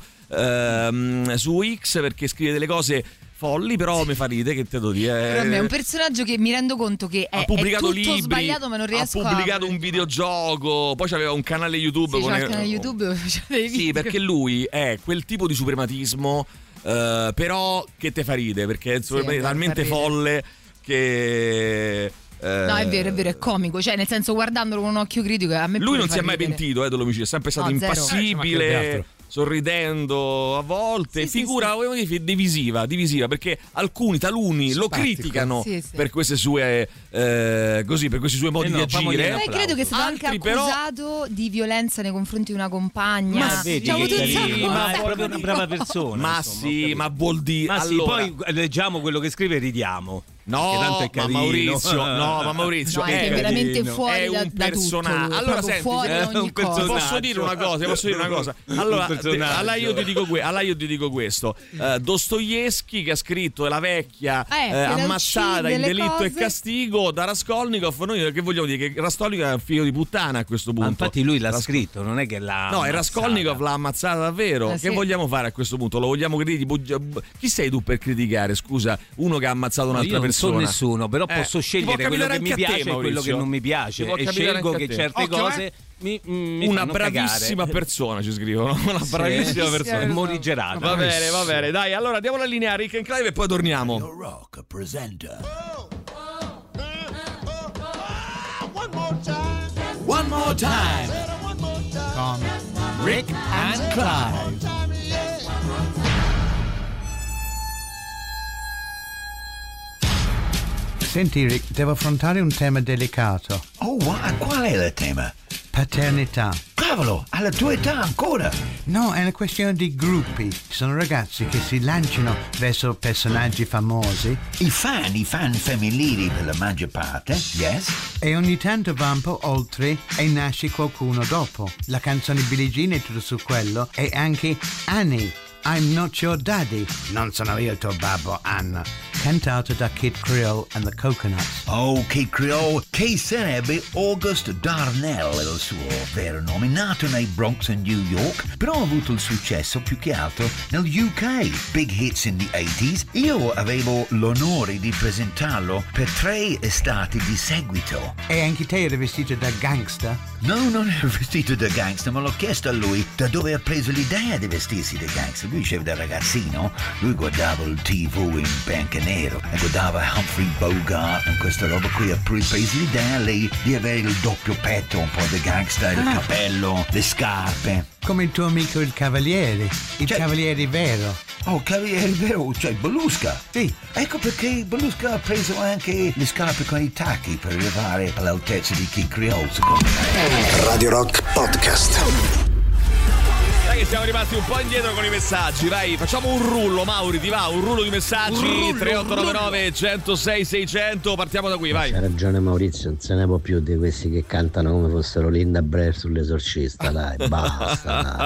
ehm, su X perché scrive delle cose folli, però mi fa ridere, che te devo dire. Però a me è un personaggio che mi rendo conto che è, ha pubblicato è tutto libri, sbagliato, ma non riesco ha pubblicato a... un videogioco, poi c'aveva un canale YouTube Sì, con c'ha il canale YouTube dove faceva dei Sì, video. perché lui è quel tipo di suprematismo, eh, però che te fa ridere, perché è un suprematismo fa talmente ridere. folle che... eh, No, è vero, è vero, è comico. Cioè, nel senso, guardandolo con un occhio critico, a me Lui pure non fa si è mai ridere. pentito eh, dell'omicidio, è sempre stato No, zero. Eh, ci mancherebbe impassibile, altro. sorridendo a volte, Sì, sì, figura sì. vogliamo dire, divisiva, divisiva, perché alcuni taluni lo Simpatico. criticano Sì, sì. per queste sue eh, così, per questi suoi modi Eh no, di famogli agire. un Eh, credo che è stato Altri anche però- accusato di violenza nei confronti di una compagna. Ma Ma vedi C'ha che avuto un carino, sacco ma un è sacco proprio una di brava cose. persona. Ma insomma, ho sì, capito. ma vuol dire Ma sì, allora, poi leggiamo quello che scrive e ridiamo. no, Che tanto è ma carino. Maurizio, no, ma Maurizio No, è, che è, è veramente carino. fuori è da, un da tutto. personaggio. lui, Allora, proprio senti, fuori è da un ogni cosa. personaggio. posso dire una cosa, posso dire una cosa. Allora, Un personaggio. allora io ti dico, que- allora io ti dico questo. Uh, Dostoevsky, che ha scritto La vecchia Eh, eh, che la ammazzata uccide, in le Delitto cose. e Castigo, da Raskolnikov. Noi che vogliamo dire? Che Raskolnikov è un figlio di puttana a questo punto. Ma infatti lui l'ha Ras- scritto, non è che l'ha No, e Raskolnikov l'ha ammazzata davvero. Eh, Che sì. vogliamo fare a questo punto? Lo vogliamo criticare? Chi sei tu per criticare? Scusa, uno che ha ammazzato No, un'altra io non persona. so nessuno, però Eh, posso ti può scegliere quello capitare che mi anche a te, piace e quello che Maurizio. non mi Ti piace può e capitare scelgo anche a che te. certe Occhio, cose eh. mi, mi Una fanno bravissima cagare. persona ci scrivono. Una Sì. bravissima Sì, persona. sì, morigerato. Va bene, va bene. Dai, allora diamo la linea a Rick and Clive e poi torniamo. Rock presenta One more time. Con Rick and Clive. Senti Rick, devo affrontare un tema delicato. Oh, wa- qual è il tema? Paternità. Cavolo, alla tua età ancora? No, è una questione di gruppi. Ci sono ragazzi che si lanciano verso personaggi famosi I fan, i fan femminili per la maggior parte, yes? e ogni tanto va un po' oltre e nasce qualcuno dopo. La canzone Billie Jean è tutto su quello e anche Annie, I'm Not Your Daddy, non sono io il tuo babbo Anna, cantato da Kid Creole and the Coconuts. Oh, Kid Creole, che sarebbe August Darnell il suo vero nome, nato nei Bronx in New York, però ha avuto il successo più che altro nel U K, big hits in the eighties. Io avevo l'onore di presentarlo per tre estati di seguito. E anche te eri vestito da gangster? No, non ero vestito da gangster, ma l'ho chiesto a lui da dove ha preso l'idea di vestirsi da gangster. Lui diceva da ragazzino, lui guardava il tivù in bianco e nero e guardava Humphrey Bogart e questa roba qui, ha preso l'idea lì di avere il doppio petto, un po' da gangster, il cappello, le scarpe. Come il tuo amico il Cavaliere, il Cioè- Cavaliere vero. Oh, cavaliere vero, cioè Belusca. Sì. Ecco perché Belusca ha preso anche le scarpe con i tacchi per arrivare all'altezza di Kid Creole, secondo me. Radio Rock Podcast. Dai che siamo rimasti un po' indietro con i messaggi. Vai, facciamo un rullo, Mauri, ti va? Un rullo di messaggi. tre otto nove nove uno zero sei sei zero zero. Partiamo da qui, vai. C'ha ragione Maurizio, non se ne può più di questi che cantano come fossero Linda Blair sull'esorcista, dai, basta, dai.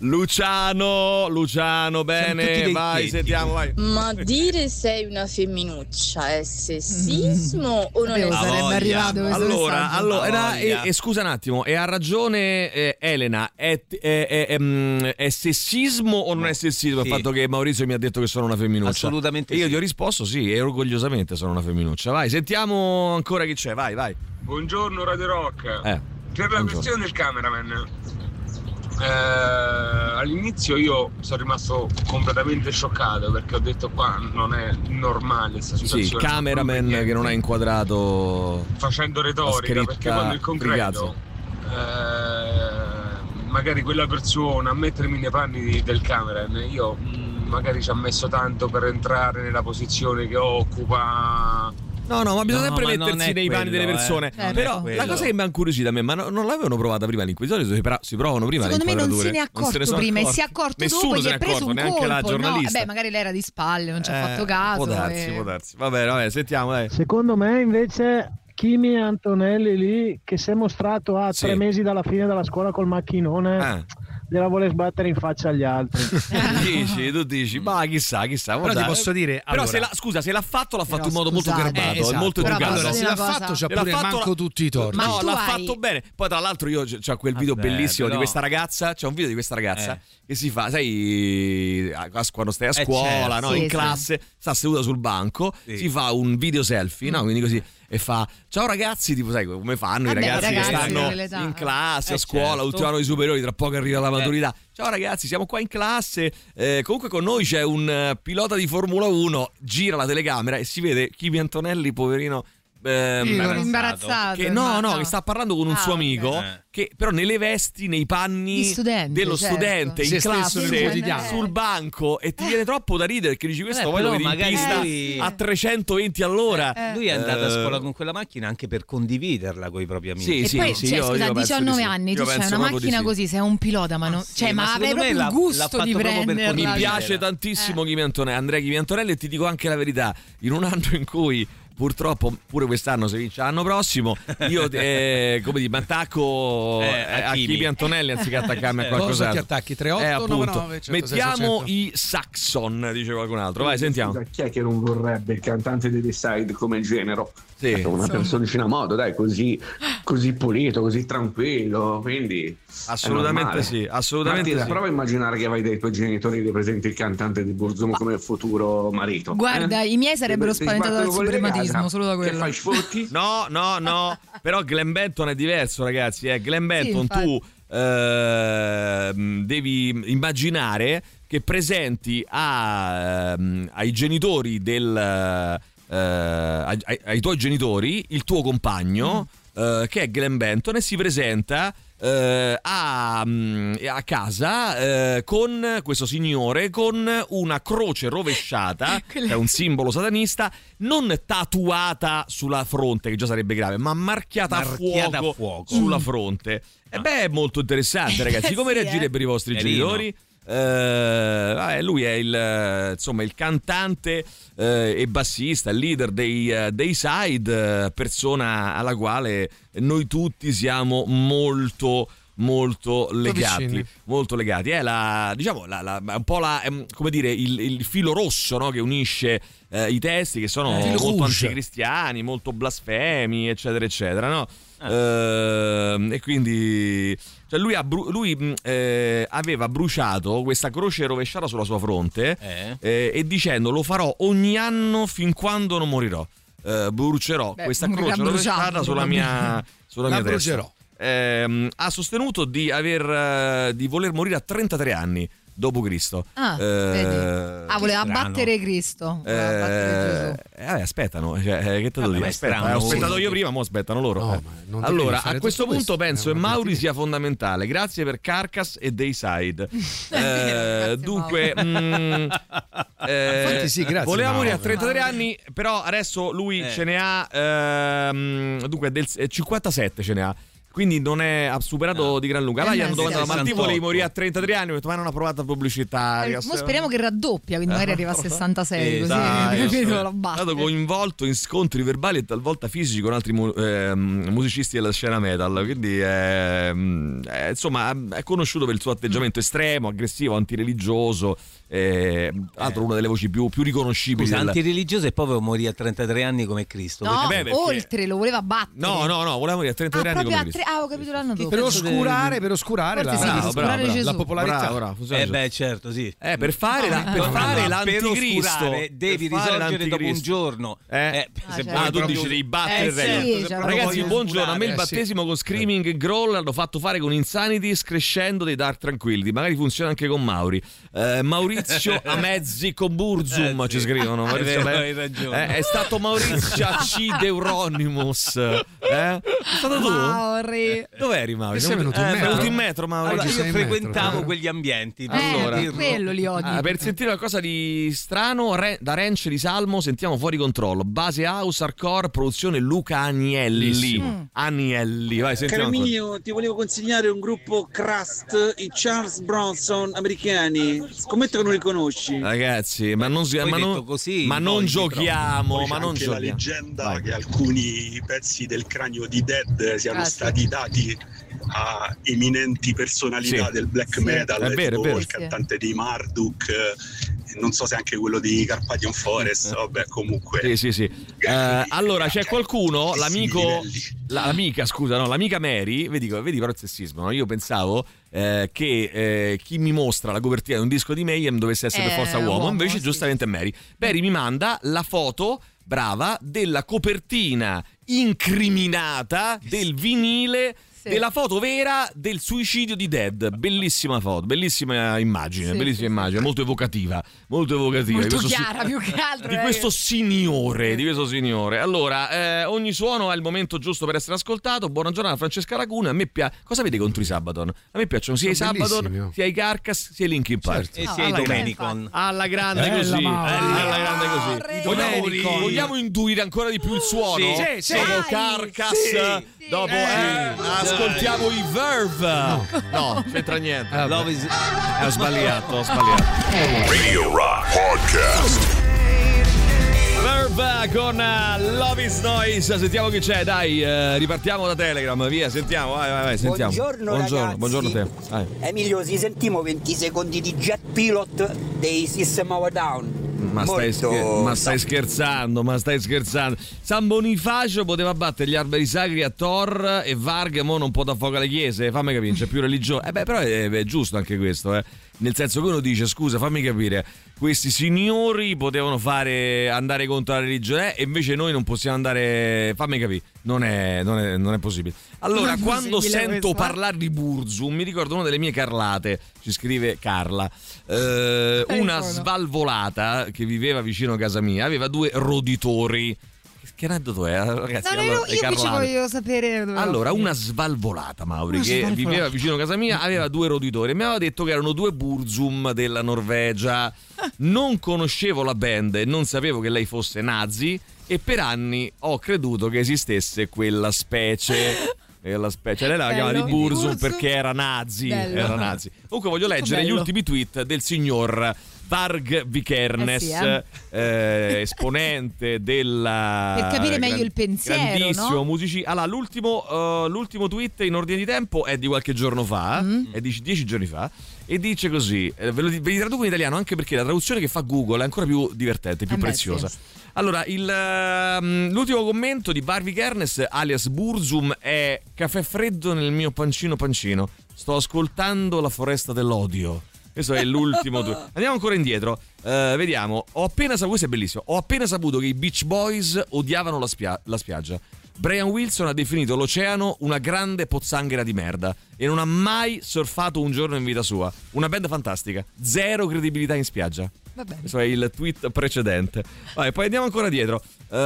Luciano, Luciano, bene, vai, sentiamo, vai. Ma dire sei una femminuccia è sessismo o non è sarebbe arrivato questo Allora, messaggio. allora era- e, e scusa un attimo, e ha ragione eh, Elena, è, è- è- è, mm, è sessismo o non è sessismo Sì. il fatto che Maurizio mi ha detto che sono una femminuccia? Assolutamente E io sì. gli ho risposto sì, e orgogliosamente sono una femminuccia. Vai, sentiamo ancora chi c'è, vai, vai. Buongiorno Radio Rock. Eh, per la buongiorno. questione del cameraman, eh, all'inizio io sono rimasto completamente scioccato perché ho detto qua non è normale questa Sì, situazione. cameraman che non ha inquadrato Facendo la retorica, perché scritta quando il concreto eh, magari quella persona a mettermi nei panni di- del cameraman, io mh, magari ci ha messo tanto per entrare nella posizione che occupa. No, no, ma bisogna No, sempre ma non mettersi è nei panni quello, delle persone. eh. Non è Però quello. la cosa che mi ha incuriosito a me, ma no- non l'avevano provata prima l'inquisitorio, si, pra- si provano prima Secondo le me non se inquadrature. ne è accorto ne sono prima e accorti. si è accorto Nessuno dopo, se gli ne è è preso accorto, un neanche colpo. la No, giornalista. beh, magari lei era di spalle, non ci ha Eh, fatto caso. Può darsi, e- può darsi. Vabbè, vabbè, sentiamo, dai. Secondo me invece Kimi Antonelli lì che si è mostrato a Sì. tre mesi dalla fine della scuola col macchinone Ah. gliela vuole sbattere in faccia agli altri. dici, tu dici, ma chissà, chissà. Però guarda, ti posso dire, Però allora- se la, scusa, se l'ha fatto, l'ha fatto Però in modo molto scusate. garbato, Eh, esatto. è molto Però educato. Allora, se una l'ha cosa- fatto c'ha Se l'ha pure fatto, manco tutti i torti. Ma No, tu l'ha hai- fatto bene. Poi tra l'altro io c'ho quel video Vabbè, bellissimo però- di questa ragazza, c'è un video di questa ragazza Eh. che si fa, sai, a- quando stai a Eh, scuola, certo. no, Sì, in sì. classe, sta seduta sul banco, Sì. si fa un video selfie, no, quindi così e fa "Ciao ragazzi", tipo sai come fanno Vabbè, i ragazzi, i ragazzi che stanno dell'età. in classe, Eh, a scuola, certo. ultimo anno di superiori, tra poco arriva la maturità. Ciao ragazzi, siamo qua in classe. eh, comunque con noi c'è un eh, pilota di Formula uno, gira la telecamera e si vede Kimi Antonelli, poverino. ehm, Imbarazzato. Imbarazzato, che no, no, immagino. che sta parlando con un Ah, suo ok. amico Eh. che però nelle vesti, nei panni Di studente, dello certo. studente Se in stesso classe nel quotidiano. sul banco e ti viene troppo da ridere perché dici questo Eh, poi lo però vedi in magari pista lui- a trecentoventi all'ora. Eh. Lui è andato a Eh. scuola con quella macchina anche per condividerla con i propri amici. Sì, E sì, poi, sì, cioè, io- scusa, io a penso di diciannove sì. anni Io tu c'hai penso una proprio di macchina sì. così, sei un pilota, ma non, sì, cioè, ma ma avrei secondo me proprio il l'ha- l'ha gusto fatto di proprio per prenderla. Mi condividere. piace tantissimo Kimi Antonelli, Andrea Kimi Antonelli, e ti dico anche la verità, in un anno in cui purtroppo pure quest'anno si vince l'anno prossimo, io eh, come di mi attacco Eh, eh, a a Kimi. Kimi Antonelli anziché attaccarmi a Cosa qualcos'altro. ti attacchi? tre otto, Eh, appunto. nove nove, centosei, Mettiamo seicento. i Saxon, dice qualcun altro. Vai, sentiamo. Scusa, chi è che non vorrebbe il cantante di The Side come genero? Sì. È una personcina a modo, dai, così, così pulito, così tranquillo, quindi Assolutamente è normale. sì, assolutamente Martina, sì. prova a immaginare che vai dai tuoi genitori e li presenti il cantante di Burzum come futuro marito. Guarda, eh? i miei sarebbero Ti- ti spaventati sbattono dal fuori di suprematismo, casa. solo da Che quello. fai, sfotti? No, no, no. Però Glenn Benton è diverso, ragazzi. Eh. Glenn Benton, infatti. tu ehm, devi immaginare che presenti a, ehm, ai genitori del. eh, ai, ai- ai tuoi genitori il tuo compagno, eh, che è Glenn Benton, e si presenta. eh, a, mm, a casa eh, con questo signore con una croce rovesciata, Quelle- che è un simbolo satanista, non tatuata sulla fronte, che già sarebbe grave, ma marchiata, Marchiata a, fuoco a fuoco. sulla fronte. E beh, è molto interessante, ragazzi. Come Sì, eh. reagirebbero i vostri Carino. genitori? Eh, vabbè, lui è il, eh, insomma, il cantante eh, e bassista, il leader dei, eh, dei Side, eh, persona alla quale noi tutti siamo molto molto legati, vicini. molto legati. È la, diciamo, la, la, è un po' la, ehm, come dire, il, il filo rosso, no, che unisce eh, i testi che sono Eh, il molto rouge. anticristiani, molto blasfemi, eccetera, eccetera, no? Ehm, e quindi cioè lui, ha bru- lui mh, eh, aveva bruciato questa croce rovesciata sulla sua fronte Eh? eh, e dicendo lo farò ogni anno fin quando non morirò. Eh, brucerò Beh, questa morirà croce bruciato, rovesciata sulla mia, sulla La mia testa. brucerò. Ehm, ha sostenuto di aver eh, di voler morire a trentatré anni dopo Cristo. Ah, Eh, vedi. Ah, voleva strano. abbattere Cristo. Voleva abbattere Gesù. eh, eh, aspettano, cioè, eh, che te lo Vabbè, dico? ma è Aspetta, strano, eh, ho sì. aspettato io prima, mo aspettano loro. No, eh. ma non devi Allora, fare a questo tutto punto questo, penso è che una Mauri cattiveria. sia fondamentale. Grazie per Carcass e Dayside. Eh, Grazie, dunque, mm, eh, Infatti sì, grazie, voleva morire a Mauri. trentatré anni, però adesso lui Eh. ce ne ha ehm, dunque del, eh, cinquantasette ce ne ha. quindi non è ha superato no. di gran lunga. Là gli hanno domandato: ma ti volevi morire a trentatré anni? Ho detto: ma non ha provato pubblicità. Eh, speriamo che raddoppia, quindi magari arriva a sessantasei, così dai, capito, so. lo basta. È stato coinvolto in scontri verbali e talvolta fisici con altri mu- eh, musicisti della scena metal, quindi è, è, insomma è conosciuto per il suo atteggiamento estremo, aggressivo, antireligioso. Eh, altro una delle voci più, più riconoscibili. Scusa, del... antireligioso e poi voleva morire a trentatré anni come Cristo. No, perché... perché... oltre, lo voleva battere. No, no, no, voleva morire a trentatré ah, anni come a Cristo. tre... Ah, ho capito l'anno dopo. Per oscurare, per oscurare la, sì, bravo, per oscurare bravo, Gesù. la popolarità. Bravo, bravo, eh beh, certo, sì. Eh, per fare, la, per no, fare no, l'anticristo per oscurare, devi per fare risorgere dopo un giorno. Eh? Eh, ah, se certo. ah, tu dici devi battere eh, il re. sì, certo. Ragazzi, buongiorno. A me il eh, battesimo sì. con Screaming e Growl l'hanno fatto fare con Insanity, crescendo dei Dark Tranquillity. Magari funziona anche con Mauri. Eh, Maurizio Amezzi con Burzum eh, sì. ci scrivono. Maurizio, è, vero, beh, hai ragione. eh, è stato Maurizio C. Deuronimus. Eh? È stato tu? Mauri. Dov'eri, Mauri? Sei venuto in eh, metro? venuto in metro, Mauri. Allora, io frequentavo metro. quegli ambienti. Eh, allora, per quello li odio. Ah, per sentire qualcosa di strano, re, da Ranch di Salmo sentiamo Fuori Controllo. Base house, hardcore, produzione Luca Agnelli. Mm. Agnelli, vai, sentiamo. Caro mio, ti volevo consigliare un gruppo Crust, i Charles Bronson americani. Scommetto che non li conosci. Ragazzi, ma non, si, ma non, così, ma non giochiamo, Poi ma c'è non anche giochiamo. la leggenda vai. che alcuni pezzi del cranio di Dead siano ah, stati sì. dati a eminenti personalità sì. del black sì. metal, è vero, tipo è vero. il cantante di Marduk, eh, non so se anche quello di Carpathian Forest, vabbè, comunque. Sì, sì, sì. Eh, allora c'è qualcuno, l'amico, la, l'amica, scusa, no, l'amica Mary, vedi, vedi però il sessismo, no? Io pensavo eh, che eh, chi mi mostra la copertina di un disco di Mayhem dovesse essere eh, per forza uomo, uomo invece sì. giustamente è Mary. Mary mi manda la foto, brava, della copertina incriminata del vinile sì. della foto vera del suicidio di Dead. Bellissima foto, bellissima immagine, sì, bellissima sì, immagine, sì. molto evocativa, molto evocativa. Molto di chiara si- più che altro. Di eh. questo signore, di questo signore. Allora, eh, ogni suono è il momento giusto per essere ascoltato. Buona giornata Francesca Laguna. A me piace. Cosa avete contro i Sabaton? A me piacciono sia Sono i Sabaton, sia i Carcass, sia i Linkin Park. Certo. E sia i Domenicon. Alla grande Bella così. Mauri. Alla grande così. Vogliamo, vogliamo intuire ancora di più il suono? Sì, sì, dopo dai, Carcass, sì, dopo sì, eh, dai. ascoltiamo i Verve. No, no, c'entra niente. Eh, Love is... Eh, ho sbagliato, ho sbagliato. Radio Rock Podcast. Verve con uh, Love is Noise. Sentiamo chi c'è, dai, eh, ripartiamo da Telegram, via, sentiamo, vai, vai, vai, sentiamo. Buongiorno, buongiorno, ragazzi. buongiorno a te. Vai. Emilio, si sentiamo venti secondi di Jet Pilot dei System of a Down. Ma stai, Molto scher- ma stai top. scherzando, ma stai scherzando. San Bonifacio poteva battere gli alberi sacri a Thor e Varg mo non può dar fuoco alle chiese. Fammi capire, c'è più religione. Eh beh, però è, è giusto anche questo, eh. Nel senso che uno dice, scusa, fammi capire, questi signori potevano fare andare contro la religione, eh, e invece noi non possiamo andare. Fammi capire, non è, non è, non è possibile. Allora, Non è quando possibile sento questo, eh. parlare di Burzum, mi ricordo una delle mie carlate, ci scrive Carla, eh, una svalvolata che viveva vicino a casa mia, aveva due roditori. Che aneddoto è, ragazzi? No, allora, no, le io carlate. invece voglio sapere dove Allora, va a una finire. svalvolata, Mauri, Una che svalvolata. viveva vicino a casa mia, aveva due roditori e mi aveva detto che erano due Burzum della Norvegia. Non conoscevo la band e non sapevo che lei fosse nazi, e per anni ho creduto che esistesse quella specie. E la specie, lei la Bello, chiamava di Burzum, Burzum. perché era nazi, Bello. era nazi. Comunque voglio leggere bello. gli ultimi tweet del signor Varg Vikernes, Eh sì, eh. eh, esponente della Per capire meglio il pensiero, grandissimo no? musicista. Allora, l'ultimo, uh, l'ultimo tweet in ordine di tempo è di qualche giorno fa, Mm. è di dieci giorni fa, e dice così, eh, ve, lo, ve li traduco in italiano anche perché la traduzione che fa Google è ancora più divertente, più Eh beh, preziosa. sì. Allora, il, um, l'ultimo commento di Varg Vikernes, alias Burzum, è: caffè freddo nel mio pancino pancino, sto ascoltando la foresta dell'odio. Questo è l'ultimo. Andiamo ancora indietro. Uh, vediamo. Ho appena saputo. Questo è bellissimo. Ho appena saputo che i Beach Boys odiavano la, spia- la spiaggia. Brian Wilson ha definito l'oceano una grande pozzanghera di merda e non ha mai surfato un giorno in vita sua. Una band fantastica. Zero credibilità in spiaggia. Vabbè. Questo è il tweet precedente. Vai, poi andiamo ancora dietro.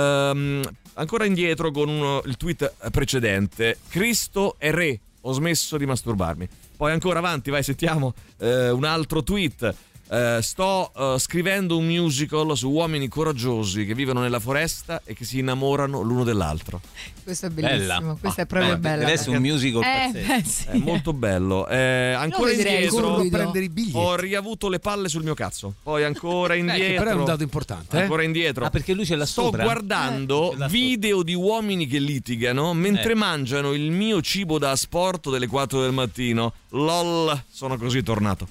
Um, ancora indietro con uno, il tweet precedente. Cristo è re. Ho smesso di masturbarmi. Poi ancora avanti, vai, sentiamo eh, un altro tweet. Eh, sto uh, scrivendo un musical su uomini coraggiosi che vivono nella foresta e che si innamorano l'uno dell'altro. Questo è bellissimo, Bella. questo Ah, è proprio eh, bello. Adesso è un musical Eh, pazzesco. beh, sì. È molto bello. Eh, ancora Io direi indietro subito. prendere i biglietti. ho riavuto le palle sul mio cazzo. Poi ancora indietro. Però è un dato importante. Eh? Ancora indietro. Ah, perché lui ce l'ha Sto sopra? guardando Ce l'ha video di uomini che litigano mentre Eh. mangiano il mio cibo da asporto delle quattro del mattino. LOL, sono così tornato.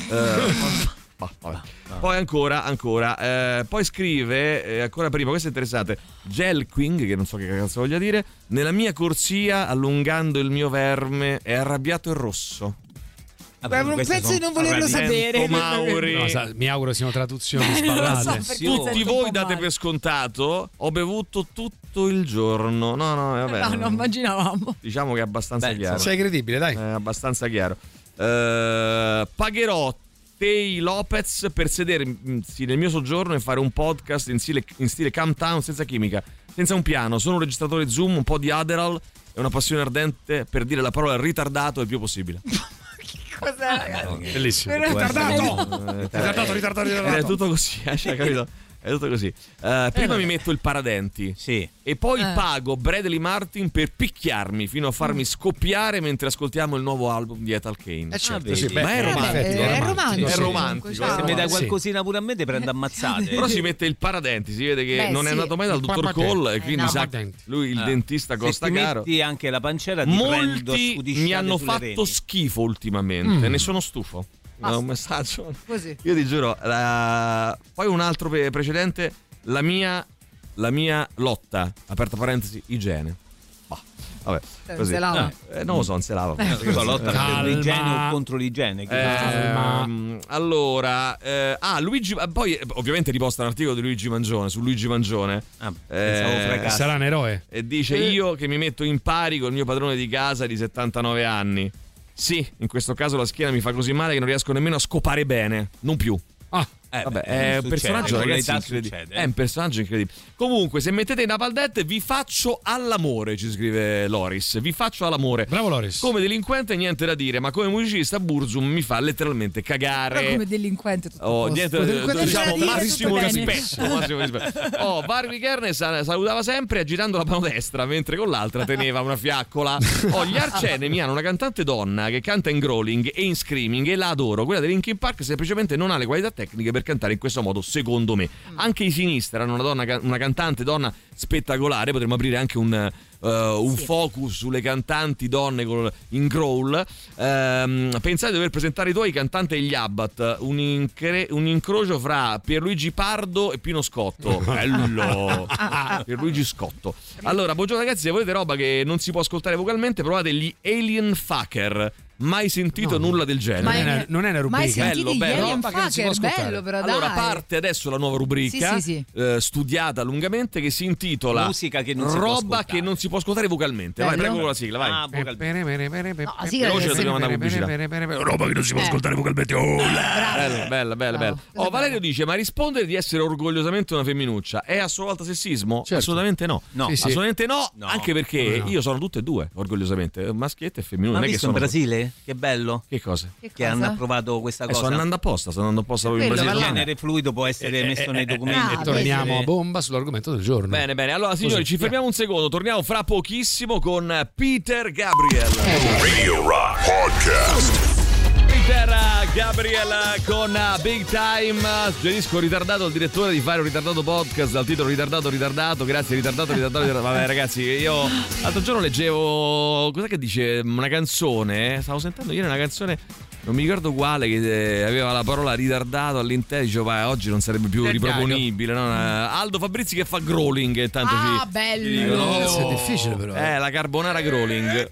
Eh, Ah, vabbè. Poi ancora, ancora, eh, poi scrive, eh, ancora prima, questo è interessante, Gelquing, che non so che cazzo voglia dire, nella mia corsia, allungando il mio verme, è arrabbiato e rosso. Vabbè, non queste penso sono- di non volerlo sapere. Mauri. No, sa- mi auguro siano traduzioni Non lo so, sballate. perché Tutti sento voi un po' date male. per scontato, ho bevuto tutto il giorno. No, no, vabbè. No, non immaginavamo. Diciamo che è abbastanza Beh, chiaro. Sei credibile, dai. È abbastanza chiaro. Eh, pagherò Tei Lopez per sedersi nel mio soggiorno e fare un podcast in stile, in stile Camptown senza chimica, senza un piano, solo un registratore Zoom, un po' di Adderall e una passione ardente per dire la parola ritardato il più possibile. Cos'è, ragazzi? Bellissimo. Però- Ritardato. Eh, Ritardato, ritardato, ritardato. È tutto così, eh, cioè, capito? È tutto così. Eh, prima mi metto il paradenti. Sì. E poi Eh. pago Bradley Martin per picchiarmi fino a farmi scoppiare mentre ascoltiamo il nuovo album di Ethel Kane. Eh certo, Ah, sì, vedi. beh, Ma è in romantico, effetti è romantico. È Sì, romantico. comunque, Se ciao. mi dai Sì. qualcosina pure a me ti prendo ammazzate. Però si mette il paradenti, si vede che Beh, non è sì. andato mai dal Il dottor paradenti. Cole e quindi no. sa Paradenti. lui il Ah. dentista Se costa ti caro. metti anche la pancera ti prendo Molti scudisciate mi hanno sulle fatto reni. schifo ultimamente, Mm. ne sono stufo. Basta. È un messaggio. Così. Io ti giuro, la- poi un altro pre- precedente, la mia, la mia lotta, aperta parentesi, igiene. Bah, vabbè, Non così. si lava. Eh, non lo so, non si lava. Che so, lotta Calma. per l'igiene o contro l'igiene. che- Ehm, allora, eh, ah, Luigi, ah, poi eh, ovviamente riposta un articolo di Luigi Mangione su Luigi Mangione. Ah, pensavo Eh, fregasse. Sarà un eroe. E dice: io che mi metto in pari col mio padrone di casa di settantanove anni. Sì, in questo caso la schiena mi fa così male che non riesco nemmeno a scopare bene. Non più. Ah, Eh, Vabbè, beh, è un succede, personaggio, con ragazzi, l'età incredibile. succede, eh. È un personaggio incredibile. Comunque, se mettete in Napaldette, vi faccio all'amore, ci scrive Loris. Vi faccio all'amore. bravo Loris. Come delinquente niente da dire, ma come musicista Burzum mi fa letteralmente cagare. Però come delinquente tutto Oh, a posto. niente, Delinquente diciamo da dire, massimo tutto bene. rispetto, massimo rispetto. Oh, Barbie Kern sa- salutava sempre agitando la mano destra, mentre con l'altra teneva una fiaccola. Oh, gli Arcenemi hanno una cantante donna che canta in growling e in screaming e la adoro. Quella di Linkin Park semplicemente non ha le qualità tecniche per cantare in questo modo, secondo me. Anche i Sinistra hanno una donna, una cantante donna spettacolare, potremmo aprire anche un Uh, un Sì. focus sulle cantanti donne col- in growl. Ehm, pensate di dover presentare i tuoi cantante e gli Abbat, un, incre- un incrocio fra Pierluigi Pardo e Pino Scotto. Bello. Pierluigi Scotto. Allora, buongiorno ragazzi, se volete roba che non si può ascoltare vocalmente, provate gli Alien Fucker. Mai sentito No. nulla del genere. Non è una- non è una Mai rubrica. sentiti Bello, gli bello. Alien Roba che non si può Fucker, ascoltare. bello però, Allora dai. parte adesso la nuova rubrica Sì, sì, sì. eh, studiata lungamente che si intitola Musica che non si può roba ascoltare. che non si può ascoltare vocalmente. Vai, Bello. prego con la sigla, vai. Ah, vocal- No, sì, che Veloce, sì. dobbiamo andare a pubblicità. Roba che non si può Eh. ascoltare vocalmente. Oh, là. Bella, bella, bella, bella. Oh, Valerio dice: ma rispondere di essere orgogliosamente una femminuccia è a sua volta sessismo? Certo. Assolutamente no. No. Sì, sì. Assolutamente no, No. anche perché No. io sono tutte e due, orgogliosamente, maschietto e femminile. Ma Non hai è che visto in sono. Brasile? Che bello. Che cosa? Che Che hanno cosa? approvato questa Eh, cosa. sto andando apposta, sto andando apposta proprio in Quello, Brasile. va là. Il genere fluido può essere messo nei documenti. Ah, E vedi. torniamo a bomba sull'argomento del giorno. Bene, bene. Allora, signori, Così, ci fermiamo un secondo. Torniamo fra pochissimo con Peter Gabriel. Radio Rock Podcast. Peter Gabriel con uh, Big Time. Suggerisco ritardato al direttore di fare un ritardato podcast dal titolo ritardato ritardato. Grazie, ritardato ritardato. ritardato. Vabbè, ragazzi, io l'altro giorno leggevo, cos'è che dice, una canzone. Stavo sentendo ieri una canzone, non mi ricordo quale, che eh, aveva la parola ritardato all'interno. Dicevo, vai, oggi non sarebbe più Ritardato. riproponibile, no? Eh, Aldo Fabrizi che fa growling e tanto Ah, ci bello. ci dicono, Questo è oh, difficile, però. Eh, la carbonara growling.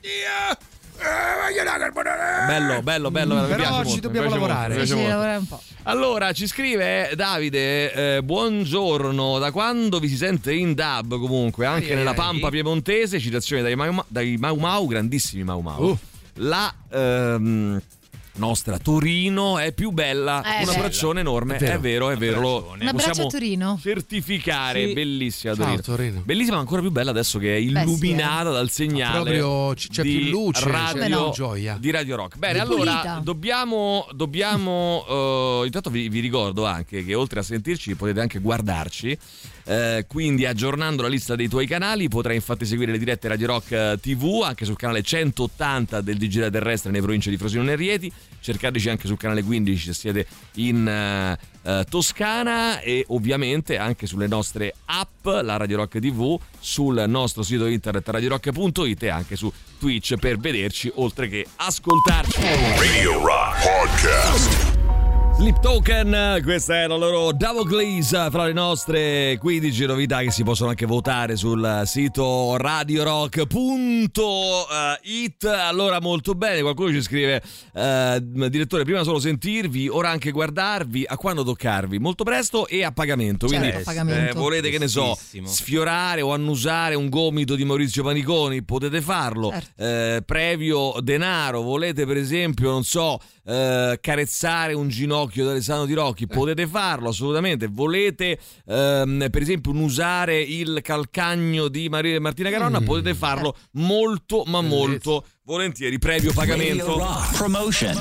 Bello, bello, bello, mi Però piace ci molto, dobbiamo mi piace lavorare. molto, mi Sì, piace molto. lavorare un po'. Allora, ci scrive Davide, eh, buongiorno, da quando vi si sente in dub comunque, anche Ai, nella ai. Pampa piemontese, citazione dai Mau, dai Mau Mau, grandissimi Mau Mau. Uh. La, ehm, nostra Torino è più bella. Eh, un bella. abbraccione enorme, è vero, è vero. Lo Un abbraccio possiamo a Torino. certificare, Sì. bellissima Ciao, Torino. Torino. Bellissima, ancora più bella adesso che è illuminata dal segnale. Proprio c- c'è di più luce, radio, c'è più gioia. di Radio Rock. Bene, È allora pulita. dobbiamo, dobbiamo uh, intanto vi, vi ricordo anche che oltre a sentirci potete anche guardarci. Eh, quindi aggiornando la lista dei tuoi canali potrai infatti seguire le dirette Radio Rock tivù anche sul canale centottanta del Digitale Terrestre nelle province di Frosinone e Rieti. Cercateci anche sul canale quindici se siete in uh, uh, Toscana, e ovviamente anche sulle nostre app, la Radio Rock tivù, sul nostro sito internet radiorock punto it e anche su Twitch per vederci oltre che ascoltarci. Radio Rock Podcast. Sleep Token, questa è la loro Double Glaze fra le nostre quindici novità che si possono anche votare sul sito radiorock punto it. Allora, molto bene, qualcuno ci scrive eh, direttore, prima solo sentirvi, ora anche guardarvi, a quando toccarvi? Molto presto e a pagamento, quindi Certo, a pagamento. eh, volete che ne so sfiorare o annusare un gomito di Maurizio Paniconi, potete farlo, Certo. eh, previo denaro. Volete per esempio, non so, eh, carezzare un ginocchio di Alessandro Di Rocchi, potete farlo assolutamente. Volete ehm, per esempio usare il calcagno di Maria Martina Caronna, Mm. potete farlo molto ma molto volentieri, previo pagamento. Promotion.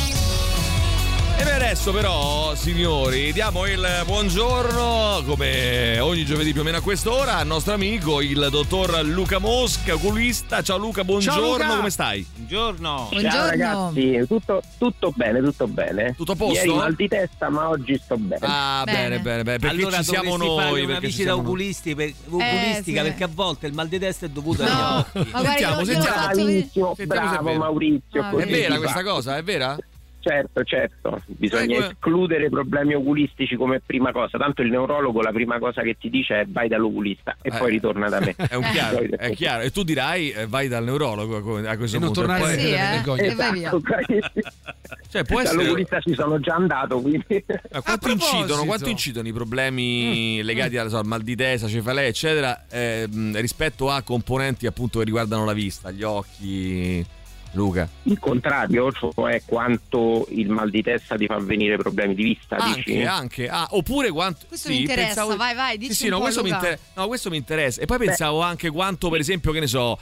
E noi adesso però, signori, diamo il buongiorno, come ogni giovedì più o meno a quest'ora, al nostro amico, il dottor Luca Mosca, oculista. Ciao Luca, buongiorno, Ciao, Luca. come stai? Buongiorno. Buongiorno. Ciao ragazzi, tutto, tutto bene, tutto bene. Tutto a posto? Ieri mal di testa, ma oggi sto bene. Ah, bene, bene, bene, perché allora ci siamo dovresti fare noi, una perché ci visita siamo noi. oculisti per, oculistica, sì. perché a volte il mal di testa è dovuto agli No, occhi. ma guarda, Sentiamo, io- io l'ho sentiamo. fatto vedere- Bravissimo, Sentiamo se è bravo vero. Maurizio. Ah, così È vera si questa fa. cosa, è vera? Certo, certo, bisogna Eh, que- escludere problemi oculistici come prima cosa, tanto il neurologo la prima cosa che ti dice è vai dall'oculista e Eh. poi ritorna da me. È un chiaro, Solito è chiaro. E tu dirai eh, vai dal neurologo a questo E non punto. tornare Poi- a Sì, vedere eh. vergogna. E vai via. Cioè, può essere. Dall'oculista ci sono già andato, quindi Ma quanto A incidono, proposito. quanto incidono i problemi legati al so, al mal di testa, cefalea, eccetera, ehm, rispetto a componenti appunto che riguardano la vista, gli occhi, Luca? il contrario, cioè quanto il mal di testa ti fa venire problemi di vista, dici? Anche, anche. Ah, oppure quanto. Questo sì, mi interessa, pensavo- vai, vai, dici Sì, sì, un no, po', questo mi Luca. inter- no, questo mi interessa. E poi pensavo anche quanto, per esempio, che ne so,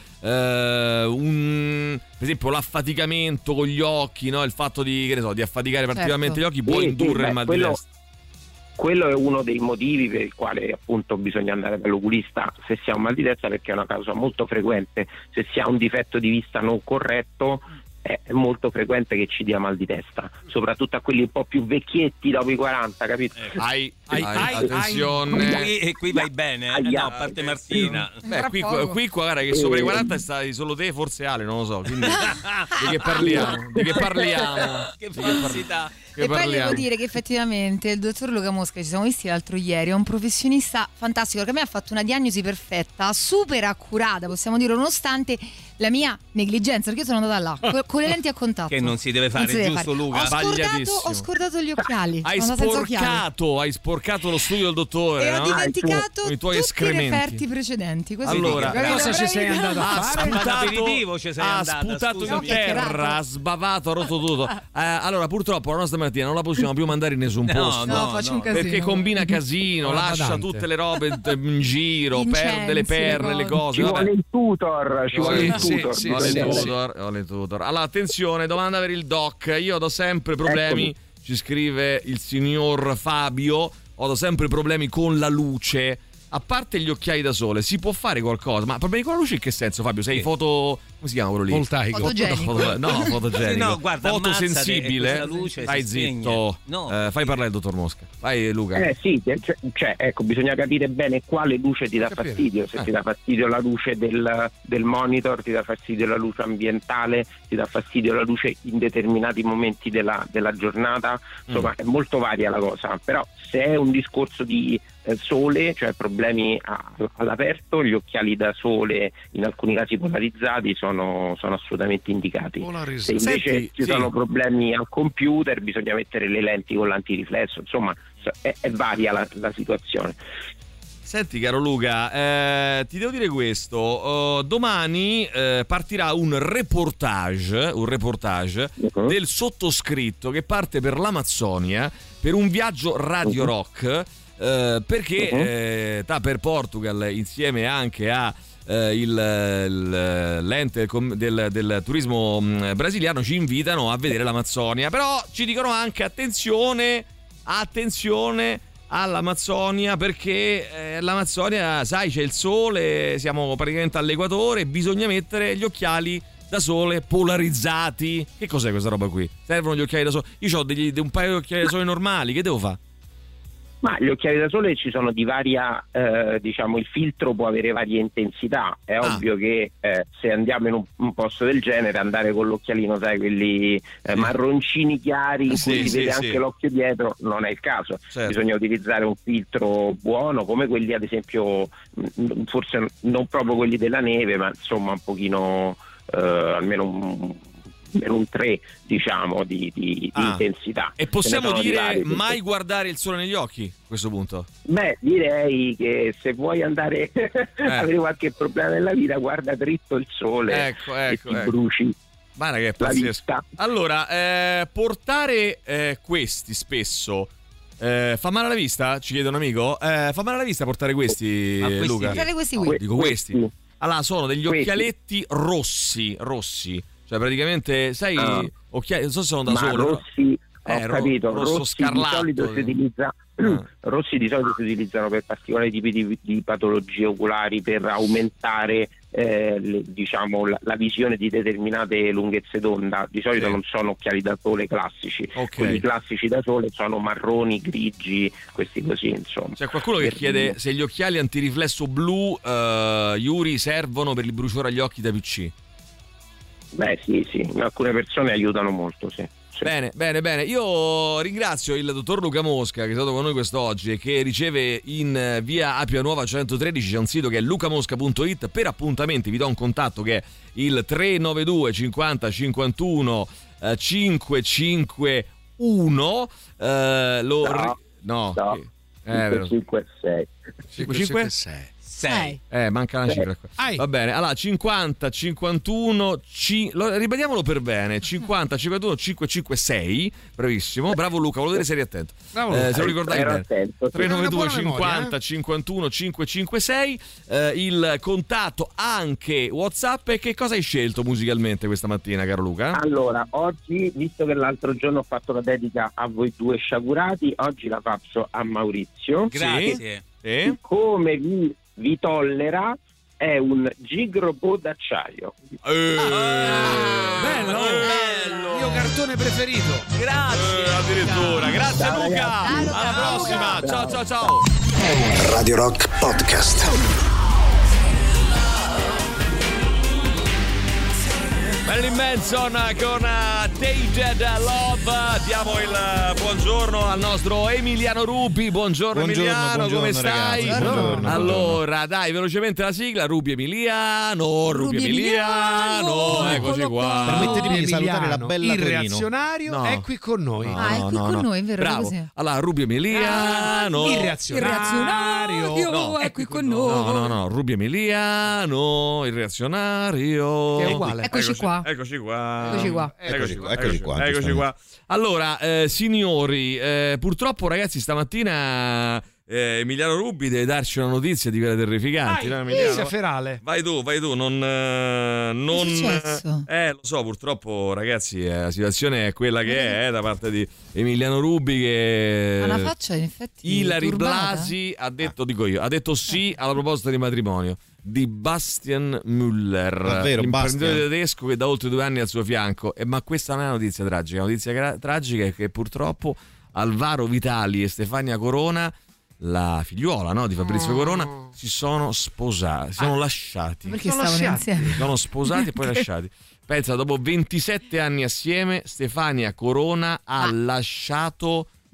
eh, un per esempio l'affaticamento con gli occhi, no? Il fatto di, che ne so, di affaticare particolarmente Certo. gli occhi può Sì, indurre sì, beh, il mal quello- di testa. Quello è uno dei motivi per il quale appunto bisogna andare dall'oculista se si ha un mal di testa, perché è una causa molto frequente. Se si ha un difetto di vista non corretto è molto frequente che ci dia mal di testa, soprattutto a quelli un po' più vecchietti dopo i quaranta, capito? Ai, ai, Ai, ai, attenzione. Qui, e qui vai bene, eh? Aia. No, a parte Martina. Beh, qui, poco. qui qua, guarda che sopra i quaranta stai solo te, forse Ale, non lo so. Quindi di che parliamo? Di che parliamo? Che Di che parli- falsità. che E poi parliamo? devo dire che effettivamente il dottor Luca Mosca, ci siamo visti l'altro ieri, è un professionista fantastico, perché a me ha fatto una diagnosi perfetta, super accurata, possiamo dire, nonostante la mia negligenza, perché io sono andata là co- con le lenti a contatto. Che non si deve fare, Non si deve giusto, fare. Luca? Ho scordato, Sbagliatissimo. ho scordato gli occhiali. Hai sono andata senza occhiali. sporcato, hai sporcato lo studio del dottore, E ho no? dimenticato Con i tuoi tutti i escrementi. referti precedenti. Questo Allora, dico, capito? cosa ci sei Bravissima. andato a Ha fare? sputato, Aperitivo ci sei ha andata, sputato in scusami. terra, ha sbavato, ha rotto tutto. Eh, allora, purtroppo la nostra Martina non la possiamo più mandare in nessun No, posto. No, faccio un casino. Perché combina casino, Una lascia badante. tutte le robe in giro, Incensi, perde le perle, le cose. Ci vabbè. vuole il tutor, ci Sì, vuole il sì, tutor. sì, Ho le bisogna- tutor, ho le tutor. Allora, attenzione, domanda per il doc. Io ho sempre problemi, Eccomi. ci scrive il signor Fabio, ho sempre problemi con la luce. A parte gli occhiali da sole, si può fare qualcosa? Ma problemi con la luce in che senso, Fabio? Sei Sì. foto... come si chiama quello lì? Voltaico. Fotogenico. Foto- no, fotogenico. Sì, no, guarda, fotosensibile. ammazzate e questa luce Stai si spegne. zitto. No. Eh, fai parlare il dottor Mosca. Vai Luca. Eh sì, cioè, cioè, ecco, bisogna capire bene quale luce ti dà Capire. fastidio. Se Eh. ti dà fastidio la luce del, del monitor, ti dà fastidio la luce ambientale, ti dà fastidio la luce in determinati momenti della, della giornata. Insomma, Mm. è molto varia la cosa. Però se è un discorso di eh, sole, cioè problemi a- all'aperto, gli occhiali da sole in alcuni casi polarizzati sono, sono assolutamente indicati. Se invece Senti, ci sì. sono problemi al computer, bisogna mettere le lenti con l'antiriflesso, insomma è, è varia la, la situazione. Senti caro Luca, eh, ti devo dire questo, uh, domani eh, partirà un reportage, un reportage uh-huh. del sottoscritto che parte per l'Amazzonia per un viaggio Radio uh-huh. Rock, eh, perché uh-huh. eh, sta per Portugal insieme anche a eh, il, il, l'ente del, del turismo brasiliano ci invitano a vedere l'Amazzonia, però ci dicono anche attenzione, attenzione all'Amazzonia, perché eh, l'Amazzonia, sai, c'è il sole, siamo praticamente all'equatore, bisogna mettere gli occhiali da sole polarizzati. Che cos'è questa roba qui? Servono gli occhiali da sole? Io ho degli, un paio di occhiali da sole normali, che devo fare? Ma gli occhiali da sole ci sono di varia, eh, diciamo, il filtro può avere varie intensità. È ah. ovvio che eh, se andiamo in un, un posto del genere, andare con l'occhialino, sai, quelli eh, sì. marroncini chiari in sì, cui si sì, vede sì. anche l'occhio dietro, non è il caso. Certo. Bisogna utilizzare un filtro buono, come quelli ad esempio, forse non proprio quelli della neve, ma insomma un pochino, eh, almeno un... per un tre, diciamo, di, di, ah. di intensità. E possiamo dire vari, mai guardare il sole negli occhi a questo punto? Beh, direi che se vuoi andare eh. avere qualche problema nella vita, guarda dritto il sole, ecco, ecco, e ti ecco. bruci. Ma che è pazzesco. Allora, eh, portare eh, questi spesso eh, fa male alla vista? Ci chiede un amico. Eh, fa male alla vista portare questi, ah, questi Luca? Portare questi qui. Dico questi. Allora, sono degli questi. occhialetti rossi, rossi. Cioè praticamente, sai, ah. occhiali, non so se sono da Ma solo. Rossi, eh, ho capito, rosso rossi scarlatto. di solito si utilizza, ah. rossi di solito si utilizzano per particolari tipi di, di patologie oculari, per aumentare eh, le, diciamo la, la visione di determinate lunghezze d'onda. Di solito sì. non sono occhiali da sole classici, okay. quelli classici da sole sono marroni, grigi, questi così, insomma. C'è qualcuno che chiede se gli occhiali antiriflesso blu, uh, Yuri, servono per il bruciore agli occhi da P C. Beh sì, sì, alcune persone aiutano molto, sì. sì. Bene, bene, bene. Io ringrazio il dottor Luca Mosca che è stato con noi quest'oggi e che riceve in via Appia Nuova centotredici, c'è un sito che è lucamosca punto it. Per appuntamenti vi do un contatto che è il tre nove due cinquanta cinquantuno cinquecentocinquantuno. Eh, lo no, ri- no. no. Eh, cinquecentocinquantasei cinquecentocinquantasei sei. Eh, manca una cifra. Va bene, allora cinquanta, cinquantuno, c... ripetiamolo per bene. cinquanta, cinquantuno, cinquecentocinquantasei. Bravissimo, bravo Luca, volevo vedere se eri attento. Bravo, eh, se lo ricordai bene. Attento, sì. tre nove due cinquanta memoria, eh? cinquantuno cinquecentocinquantasei. Eh, il contatto anche WhatsApp. E che cosa hai scelto musicalmente questa mattina, caro Luca? Allora, oggi, visto che l'altro giorno ho fatto la dedica a voi due sciagurati, oggi la faccio a Maurizio. Grazie. Sì. Come vi vi tollera è un gigrobot d'acciaio. Eh, ah, bello, bello, il mio cartone preferito. Grazie, eh, addirittura. Grazie ciao, Luca. Ragazzi. Alla ciao, prossima. ciao. Ciao, ciao, ciao. Radio Rock Podcast. Marilyn Manson con uh, Tainted Love. Diamo il uh, buongiorno al nostro Emiliano Rubi. Buongiorno, buongiorno Emiliano, buongiorno, come stai? Buongiorno. Allora, dai, velocemente la sigla. Rubi Emiliano, Rubi, Rubi Emiliano, Emiliano. Eccoci qua. Permettetemi di salutare la bella il Tonino. reazionario no. è qui con noi. No, ah, è qui no, con no. noi, vero? Bravo. Così. Allora, Rubi Emiliano. Il reazionario, il reazionario no, è qui con noi. No, no, no, Rubi Emiliano, il reazionario. Che è uguale. Eccoci, eccoci qua. Eccoci qua. Eccoci qua. Eccoci qua. Eccoci qua. Eccoci qua. Allora, eh, signori, eh, purtroppo ragazzi stamattina eh, Emiliano Rubi deve darci una notizia di quelle terrificanti. Vai, no, Emiliano? Ferale. Vai tu, vai tu, non... Eh, non eh, lo so, purtroppo ragazzi eh, la situazione è quella che è eh, da parte di Emiliano Rubi che... Ha una faccia in effetti Ilari turbata. Blasi ha detto, dico io, ha detto sì alla proposta di matrimonio di Bastian Müller, Davvero, l'imprenditore Bastian. tedesco che da oltre due anni è al suo fianco. E, ma questa non è una notizia tragica, la notizia gra- tragica è che purtroppo Alvaro Vitali e Stefania Corona, la figliuola no, di Fabrizio oh. Corona, si sono sposati, si sono ah, lasciati. Perché sono stavano lasciati. insieme? Si sono sposati e poi lasciati. Pensa, dopo ventisette anni assieme, Stefania Corona ha ah. lasciato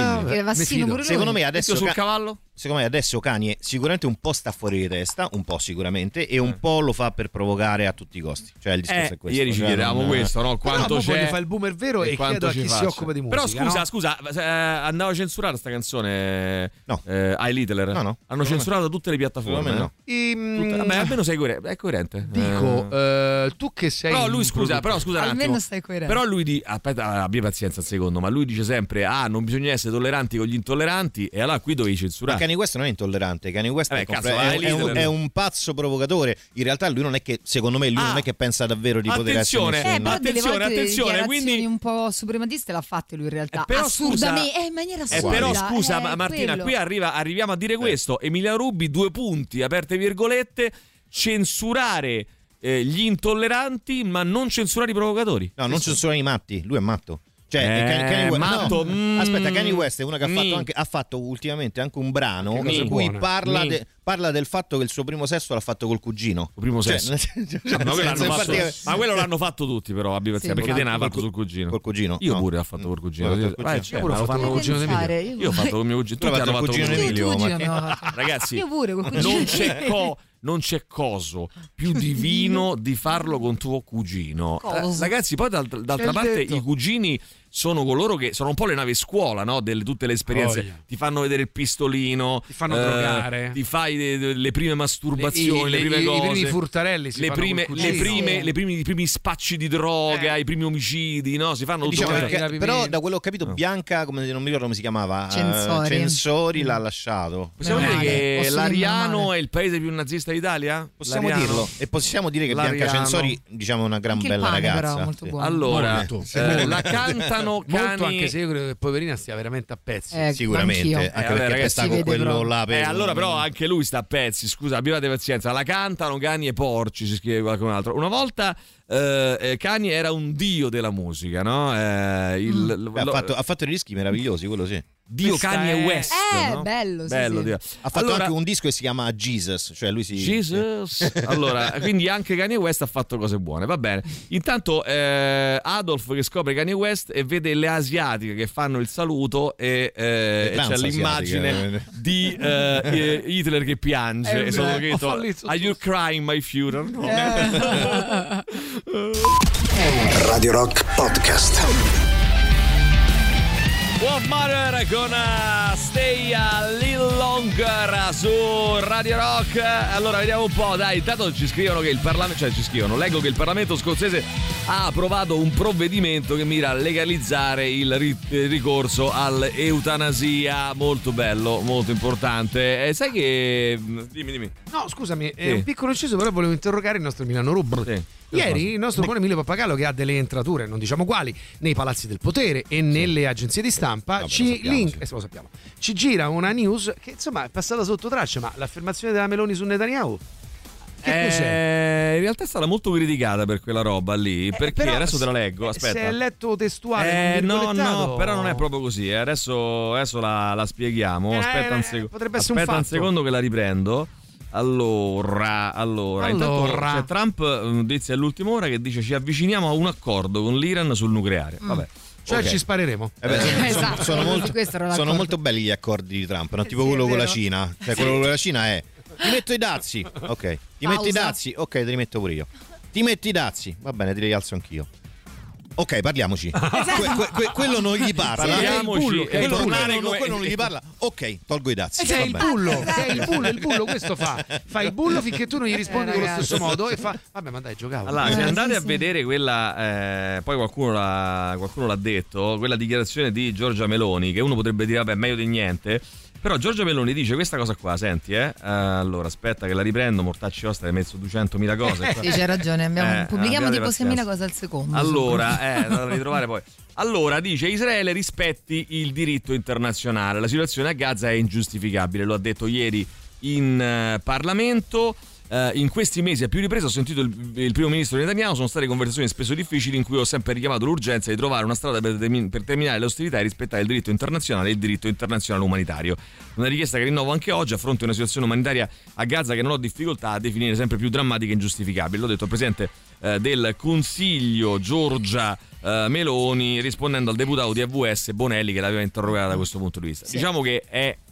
Che Vassino pure lui. Secondo me adesso sul ca- cavallo? secondo me adesso Kanye sicuramente un po' sta fuori di testa, un po' sicuramente, e un po' lo fa per provocare a tutti i costi. Cioè il discorso Eh, è questo. ieri ci cioè, chiedevamo non- questo, no? Quanto Però c'è. voglio fare il boomer vero e quanto chiedo a ci chi si faccia. occupa di musica. Però scusa, no? scusa, eh, andava censurata sta canzone? No. Eh, I Littler? No, no. Hanno censurato tutte le piattaforme. Secondo me no. Ehm, Tutte- Vabbè, almeno sei coerente. È coerente. Dico, Eh, eh, tu che sei. Però lui, un scusa, produttore- però scusa un Almeno attimo. stai coerente. Però lui di aspetta, abbia pazienza un secondo, ma lui dice sempre "Ah, non bisogna essere tolleranti con gli intolleranti", e allora qui dovevi Ma censurare. Kanye West non è intollerante, Kanye West Eh, è, cazzo, comple- vai è, lì, è un, dove- è un pazzo provocatore. In realtà lui non è che, secondo me, lui Ah. non è che pensa davvero di poter Attenzione, essere Eh, nessun- però delle attenzione, volte attenzione, dichiarazioni quindi- un po' suprematiste l'ha fatte lui in realtà. Eh, però Assurdamente, scusa- eh, in maniera Eh, assurda. però scusa eh, Ma- Martina, quello. qui arriva, arriviamo a dire questo. Emiliano Rubi, due punti, aperte virgolette, censurare eh, gli intolleranti ma non censurare i provocatori. No, non censurano i matti, lui è matto. Cioè, Eh, Kanye- Kanye West, matto, no. mm, Aspetta, Kanye West è uno che ha fatto, ni. anche, ha fatto ultimamente anche un brano Che cosa in cui buona. parla, Ni. de- parla del fatto che il suo primo sesso l'ha fatto col cugino. Il primo Cioè, sesso. nel senso- Ma quello, nel l'hanno senso, fatto, infatti- ma quello l'hanno fatto tutti, però abbi pazienza, Sì, perché te ne hai col fatto cu- sul cugino. Col cugino. Io no. pure ho fatto col cugino. Pure col Vai, cugino. cioè, Io pure ho ma lo fatto fanno col col cugino di Emilio. Fare, Io ho fatto con mio cugino. Tu hai Tutti hanno fatto fatto col con cugino mio di cugino. Emilio, Tutti ma- abbiamo fatto. Ragazzi, Io pure col cugino. non c'è, co- non c'è coso più divino di farlo con tuo cugino. Cosa? Eh, ragazzi, poi d'alt- d'altra C'è parte detto. i cugini sono coloro che sono un po' le navi scuola, no? Delle tutte le esperienze. Voglia. Ti fanno vedere il pistolino, Ti fanno drogare. ti fai le, le prime masturbazioni, Le- le, i- prime i- cose. i primi furtarelli si le fanno prime, col le cugino. prime, Sì. le primi, i primi spacci di droga, i primi omicidi, no? Si fanno tutto Diciamo quello. che- Rapimento. però da quello che ho capito Bianca, come non mi ricordo come si chiamava, eh, Censori. Censori l'ha lasciato. Possiamo Meno dire male. che Posso dire l'Ariano meno male. è il paese più nazista d'Italia? Possiamo L'Ariano? dirlo e possiamo dire che Bianca L'Ariano. Censori, diciamo, è una gran Anche il bella pane, ragazza. però, molto Sì. buono. Allora, Molto. eh, la cantano Molto, cani. anche se io credo che Poverina stia veramente a pezzi. Eh, Sicuramente, anch'io. anche Eh, vabbè, perché ragazzi, sta si con vede quello proprio. là per Eh, allora però anche lui sta a pezzi, scusa, abbiate pazienza. La cantano cani e porci, si scrive qualcun altro. Una volta eh, eh, Kanye era un dio della musica, no? Eh, il, lo- Beh, ha, fatto, ha fatto dei dischi meravigliosi, quello sì. Dio Questa Kanye è- West. Eh, no? bello, sì, Bello, sì. Dio. Ha fatto Allora- anche un disco che si chiama Jesus, cioè lui si Jesus. Allora, quindi anche Kanye West ha fatto cose buone, va bene. Intanto eh, Adolf che scopre Kanye West e vede le asiatiche che fanno il saluto e, eh, e c'è trans l'immagine asiatiche. di eh, Hitler che piange Eh, e sono beh, scritto, ho fallito "Are you crying, my Führer?" No. Radio Rock Podcast. Wolf Mother con uh, Stay a Little Longer su Radio Rock. Allora vediamo un po', dai, intanto ci scrivono che il Parlamento, cioè ci scrivono, leggo che il Parlamento scozzese ha approvato un provvedimento che mira a legalizzare il ri- il ricorso all'eutanasia. Molto bello, molto importante. E sai che... Dimmi, dimmi. No, scusami, è Sì. un piccolo inciso, però volevo interrogare il nostro Emiliano Rubro. Sì. Ieri il nostro buon Emilio Pappagallo, che ha delle entrature, non diciamo quali, nei palazzi del potere e nelle agenzie di stampa, Vabbè, ci lo sappiamo, link- sì. eh, lo sappiamo, ci gira una news che insomma è passata sotto traccia, ma l'affermazione della Meloni su Netanyahu? Che cos'è? Eh, in realtà è stata molto criticata per quella roba lì, perché però adesso te la se- leggo, aspetta. Se è letto testuale, Eh, non no, virgolettato- no, però non è proprio così. eh. Adesso, adesso la, la spieghiamo. Eh, Aspetta un, eh, secondo. potrebbe essere un Aspetta un fatto. secondo che la riprendo. Allora, allora, intanto Allora. c'è Trump, eh, dice all'ultima ora, che dice ci avviciniamo a un accordo con l'Iran sul nucleare. Vabbè. Cioè Ok. ci spareremo. Eh beh, sono, sono- Esatto, sono su molto, questo ero sono d'accordo. molto belli gli accordi di Trump, no? Tipo Sì, quello è con la vero. Cina. Cioè, quello con la Cina è ti metto i dazi, ok. Ti metti i Pausa. dazi, ok, te li metto pure io. Ti metti i dazi, va bene, ti li alzo anch'io. Ok, parliamoci. Que- que- que- quello non gli parla. Parliamoci, Quello- e quello, tornare quello- come- quello non gli parla. Ok, tolgo i dazi. Che è va il bene. bullo, che è il bullo, il bullo questo fa. Fa il bullo finché tu non gli rispondi Eh, con lo ragazzi. stesso modo e fa vabbè, ma dai, giocavo. Allora, Eh, se sì, andate a sì. vedere quella, eh, poi qualcuno l'ha, qualcuno l'ha detto, quella dichiarazione di Giorgia Meloni, che uno potrebbe dire, vabbè, meglio di niente. Però Giorgia Meloni dice questa cosa qua, senti, eh. Allora, aspetta che la riprendo, mortacci vostra, hai messo duecentomila cose. Sì, c'hai ragione, abbiamo- Eh, pubblichiamo abbiate tipo seimila pazienza. cose al secondo. Allora, eh, da ritrovare poi. Allora, dice Israele rispetti il diritto internazionale. La situazione a Gaza è ingiustificabile, lo ha detto ieri in eh, Parlamento. Eh, in questi mesi a più riprese ho sentito il, il primo ministro Netanyahu, sono state conversazioni spesso difficili in cui ho sempre richiamato l'urgenza di trovare una strada per, termi- per terminare le ostilità e rispettare il diritto internazionale e il diritto internazionale umanitario. Una richiesta che rinnovo anche oggi a fronte di una situazione umanitaria a Gaza che non ho difficoltà a definire sempre più drammatica e ingiustificabile. L'ho detto al presidente eh, del Consiglio Giorgia eh, Meloni, rispondendo al deputato di A V S Bonelli che l'aveva interrogata da questo punto di vista. Sì. Diciamo che è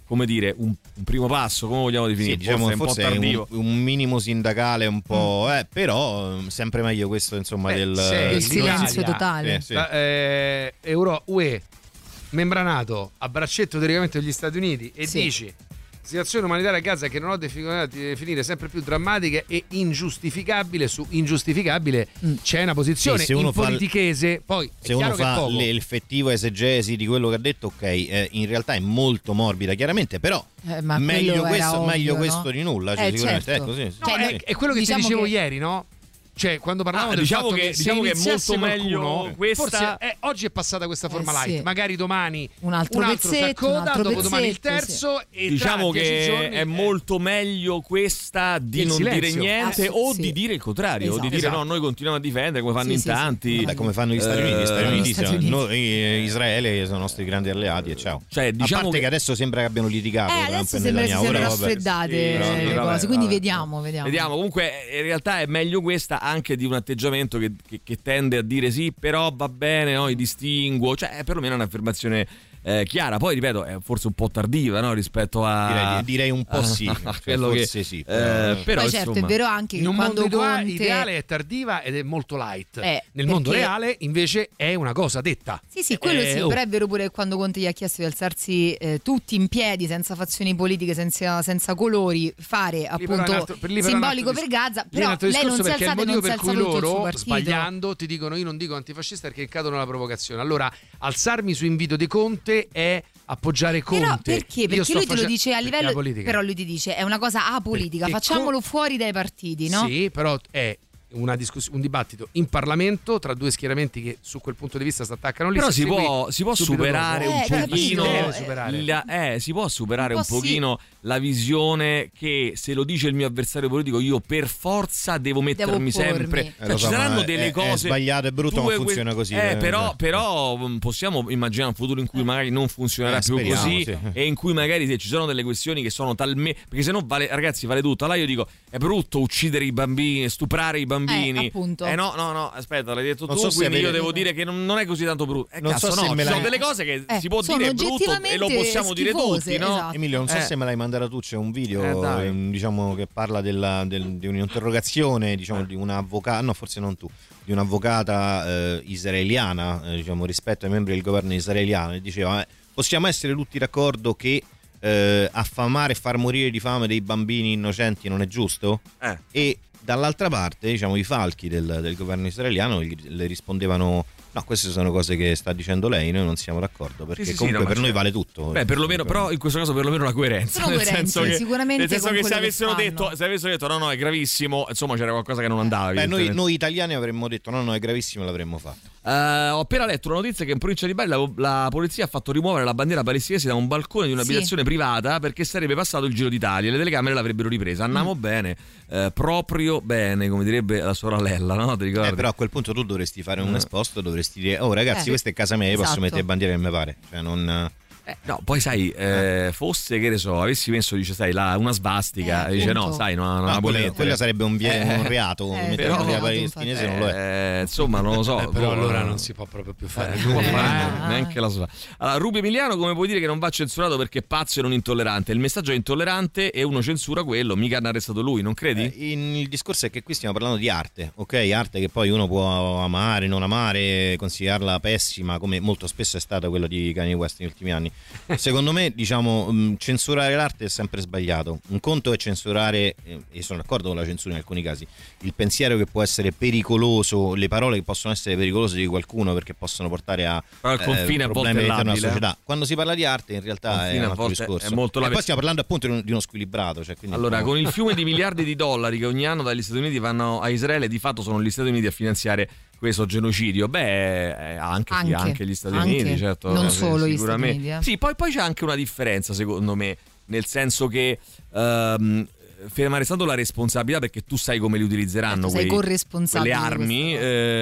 come dire, un, un primo passo, come vogliamo definire? Sì, diciamo, forse, forse è un po' è tardivo. un, un minimo sindacale un po', Mm. eh, però sempre meglio questo, insomma, Beh, del, se Il silenzio l'Italia, totale. Sì, sì. la- eh, Euro U E membranato a braccetto teoricamente degli Stati Uniti e Sì. dici situazione umanitaria a Gaza che non ho difficoltà di definire sempre più drammatica e ingiustificabile. Su ingiustificabile Mm. c'è una posizione Sì, se uno in fa- politichese, poi è Se uno chiaro che è fa poco. l'effettivo esegesi di quello che ha detto, ok, eh, in realtà è molto morbida, chiaramente, però Eh, ma meglio, quello era questo, ovvio, meglio no? questo di nulla, cioè, Eh, sicuramente. certo. Ecco, sì, sì. No, Cioè, è, noi- è quello che diciamo ti dicevo che- ieri, no? Cioè, quando parlavamo Ah, del diciamo fatto che- che, se diciamo che è iniziasse molto meglio qualcuno, questa- forse eh, oggi è passata questa forma Eh, light, sì. magari domani Un altro si pezzetto, accoda, un altro dopodomani il pezzetto, terzo e Diciamo tra dieci che giorni, è eh, molto meglio questa di Il non silenzio. dire niente Ah, sì, o sì. di dire il contrario, o di Esatto. dire Esatto. no, noi continuiamo a difendere come fanno Sì, in sì, sì. tanti. Beh, come fanno gli Stati Uniti, gli Stati Eh, Uniti, gli Stati sono- Uniti. noi, eh, Israele sono i nostri grandi alleati e ciao. Cioè, diciamo a parte che- che adesso sembra che abbiano litigato Eh, Trump adesso e sembra che si Netanyahu, siano però vabbè. raffreddate Sì, le vabbè, cose, vabbè, quindi vabbè. vediamo, vediamo. Vediamo, comunque in realtà è meglio questa anche di un atteggiamento che, che- che tende a dire sì, però va bene, no, i distinguo, cioè è perlomeno un'affermazione eh, chiara. Poi ripeto, è forse un po' tardiva, no, rispetto a Direi, direi un po' a- sì, a cioè, quello forse che sì, eh, però- però Poi certo insomma, è vero anche che in un quando mondo idea- Conte... ideale è tardiva ed è molto light. Eh, Nel mondo perché- reale invece è una cosa detta. Sì, sì, quello Eh, sì, oh. però è vero pure che quando Conte gli ha chiesto di alzarsi eh, tutti in piedi, senza fazioni politiche, senza, senza colori, fare Lì però è appunto un altro- per- lì però è un simbolico altro per dis- Gaza, lì è un però altro lei non discorso si è perché è il alzata e motivo non si è per cui alzato tutto il suo loro, partito. sbagliando, ti dicono io non dico antifascista perché cadono nella provocazione. Allora, alzarmi su invito di Conte è appoggiare Conte. Però perché? Io Perché sto lui te lo face- dice a perché è livello. politica. Però lui ti dice è una cosa apolitica, Perché facciamolo fuori dai partiti, no? Sì, però è una discuss- un dibattito in Parlamento tra due schieramenti che su quel punto di vista si attaccano lì. però se si segui può, si può subito superare dopo. un Eh, capito, pochino si deve superare. la- eh, si può superare Un un, po' sì. pochino la visione che se lo dice il mio avversario politico io per forza devo mettermi pormi. sempre Eh, cioè, lo ci so, saranno ma delle è- cose è sbagliato, è brutto, ma due- funziona così, eh, eh, però, eh. però mh, possiamo immaginare un futuro in cui magari non funzionerà Eh, più speriamo, così sì. e in cui magari se ci sono delle questioni che sono talmente perché se no vale, ragazzi vale tutto. Allora io dico è brutto uccidere i bambini, stuprare i bambini Eh, appunto. eh no no no aspetta l'hai detto Non tu so se quindi io avete- devo dire che non, non è così tanto brutto eh, Non cazzo, so se no, me ci l'hai- sono delle cose che Eh, si può sono dire è brutto e lo possiamo dire schifose, tutti no? esatto. Emilio, non so Eh. se me l'hai mandata tu, c'è un video Eh, dai. ehm, diciamo che parla della- del- di un'interrogazione diciamo, di un'avvocata, no forse non tu, di un'avvocata eh, israeliana eh, diciamo, rispetto ai membri del governo israeliano e diceva eh, possiamo essere tutti d'accordo che eh, affamare e far morire di fame dei bambini innocenti non è giusto? Eh. E dall'altra parte diciamo i falchi del, del governo israeliano gli- le rispondevano no queste sono cose che sta dicendo lei, noi non siamo d'accordo perché Sì, sì, sì, comunque no, ma per noi certo. vale tutto. Beh, perlomeno, però in questo caso perlomeno la coerenza. Sono nel coerenti, senso che, sicuramente nel senso con che se quello che avessero fanno. detto, se avessero detto no, no, è gravissimo, insomma c'era qualcosa che non andava. Beh, noi, evidentemente. noi italiani avremmo detto no no è gravissimo, l'avremmo fatto. Eh, ho appena letto una notizia che in provincia di Bari la, la polizia ha fatto rimuovere la bandiera palestinese da un balcone di un'abitazione Sì. privata perché sarebbe passato il Giro d'Italia e le telecamere l'avrebbero ripresa. Andiamo Mm. bene, eh, proprio bene, come direbbe la sorella, no? Ti ricordi? Eh, però a quel punto tu dovresti fare un Eh. esposto, dovresti dire oh ragazzi Eh, questa è casa mia, io posso esatto. mettere bandiera che mi pare, cioè non... Eh, no, poi sai, eh, fosse che ne so, avessi messo, dice, sai, la, una svastica, Eh, dice no, appunto. sai, no, non No, la puoi quella, mettere. quella sarebbe un, vie- Eh, un reato, eh, mettere però- una bandiera infatti. palestinese non lo è. Eh, insomma, non lo so. Eh, però boh, allora eh, non si può proprio più fare Eh, nulla. può fare, Ah. neanche la sua. Allora, Rubio Emiliano, come puoi dire che non va censurato perché è pazzo e non intollerante? Il messaggio è intollerante e uno censura quello, mica hanno arrestato lui, non credi? Eh, in- il discorso è che qui stiamo parlando di arte, ok? Arte che poi uno può amare, non amare, considerarla pessima, come molto spesso è stata quella di Kanye West negli ultimi anni. Secondo me, diciamo, mh, censurare l'arte è sempre sbagliato. Un conto è censurare, eh, e sono d'accordo con la censura in alcuni casi, il pensiero che può essere pericoloso, le parole che possono essere pericolose di qualcuno perché possono portare a Però il confine a volte problemi è all'interno della labile, società. Quando si parla di arte in realtà Confine è un a altro volte discorso. è molto e labile. poi stiamo parlando appunto di, un- di uno squilibrato. Cioè, quindi Allora, no. con il fiume di miliardi di dollari che ogni anno dagli Stati Uniti vanno a Israele, di fatto sono gli Stati Uniti a finanziare questo genocidio. Beh, eh, anche, sì, Anche, anche gli Stati anche. Uniti, certo. Non eh, solo gli sicuramente. Stati Uniti, eh. Sì, poi, poi c'è anche una differenza, secondo me, nel senso che ehm, ferma restando la responsabilità, perché tu sai come li utilizzeranno, tu sei quei, corresponsabile quelle armi,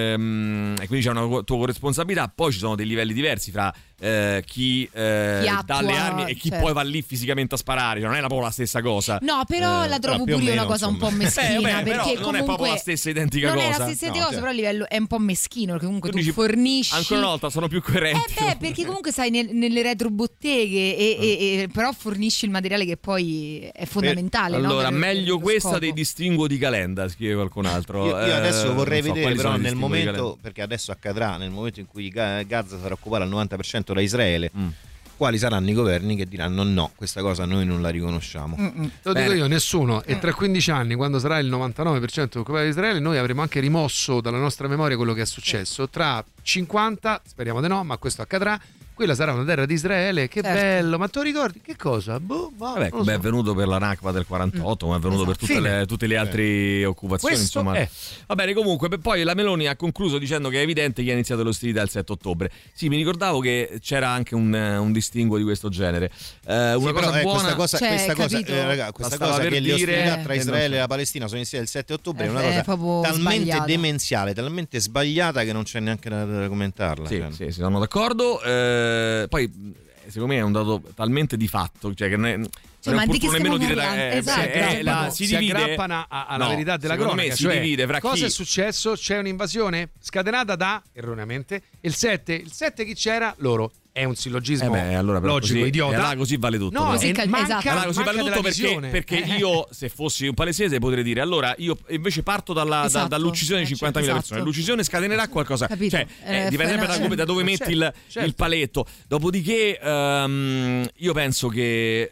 ehm, e quindi c'è una tua corresponsabilità. Poi ci sono dei livelli diversi fra eh, chi, eh, Chi attua, dà le armi e chi certo. poi va lì fisicamente a sparare, cioè non è proprio la stessa cosa. No, però Eh, la trovo più o pure meno, una cosa insomma. un po' meschina, Eh, vabbè, però perché non è proprio comunque la stessa identica non cosa. è la stessa identica No, cosa, cioè. però a livello è un po' meschino, perché comunque Tu tu dici, fornisci ancora una volta sono più coerenti. Eh beh, perché comunque sai nel- nelle retrobotteghe e, e- e- però fornisci il materiale che poi è fondamentale. no? Allora, Per- meglio per lo questa scopo. dei distinguo di Calenda, scrive qualcun altro. Io, io adesso Eh, vorrei non so vedere quali però sono i nel distinguo di momento, Calenda. perché adesso accadrà, nel momento in cui Ga- Gaza sarà occupata al novanta per cento da Israele, Mm. quali saranno i governi che diranno no, questa cosa noi non la riconosciamo. Lo dico io, nessuno. E tra quindici anni, quando sarà il novantanove per cento occupato da Israele, noi avremo anche rimosso dalla nostra memoria quello che è successo. Tra cinquanta, speriamo di no, ma questo accadrà, quella sarà una terra di Israele. Che Certo. bello, ma tu ricordi che cosa? Boh, ma Vabbè, non lo come so. è avvenuto per la Nakba del quarantotto, come è avvenuto per tutte Fine. le, tutte le altre occupazioni. Questo Insomma. è. Va bene, comunque, per- poi la Meloni ha concluso dicendo che è evidente che ha iniziato le ostilità il sette ottobre. Sì, mi ricordavo che c'era anche un, un distinguo di questo genere. Eh, una Sì, però, cosa eh, buona. questa cosa, Cioè, questa cosa, capito? eh, raga, questa Bastava cosa per che le dire- ostilità tra Eh, Israele non e la Palestina sono iniziate il sette ottobre è una Eh, è cosa proprio talmente sbagliato. demenziale, talmente sbagliata che non c'è neanche da, da commentarla. Sì, cioè. sì, sì, sono d'accordo. Eh, poi, secondo me, è un dato talmente di fatto, cioè che non è, non Cioè, è ma di opportuno che nemmeno stiamo dire. parlando? eh, Esatto. eh, la- si, si divide aggrappano a- alla No, verità della secondo cronaca. me si cioè, divide fra cosa chi- è successo? C'è un'invasione scatenata da, erroneamente, il sette. Il sette chi c'era? Loro. È un sillogismo Eh beh, allora però logico, così, idiota. e allora così vale tutto. No, però. Così e cal- manca, esatto. Allora così manca vale della tutto perché, visione. perché Eh, io, se fossi un palestinese, potrei dire allora io invece parto dalla, da- Esatto. dall'uccisione di Eh, cinquantamila esatto. persone. L'uccisione scatenerà qualcosa. Capito. Cioè, Eh, eh, dipende sempre da, come- da dove certo, metti il, certo. il paletto. Dopodiché, ehm, io penso che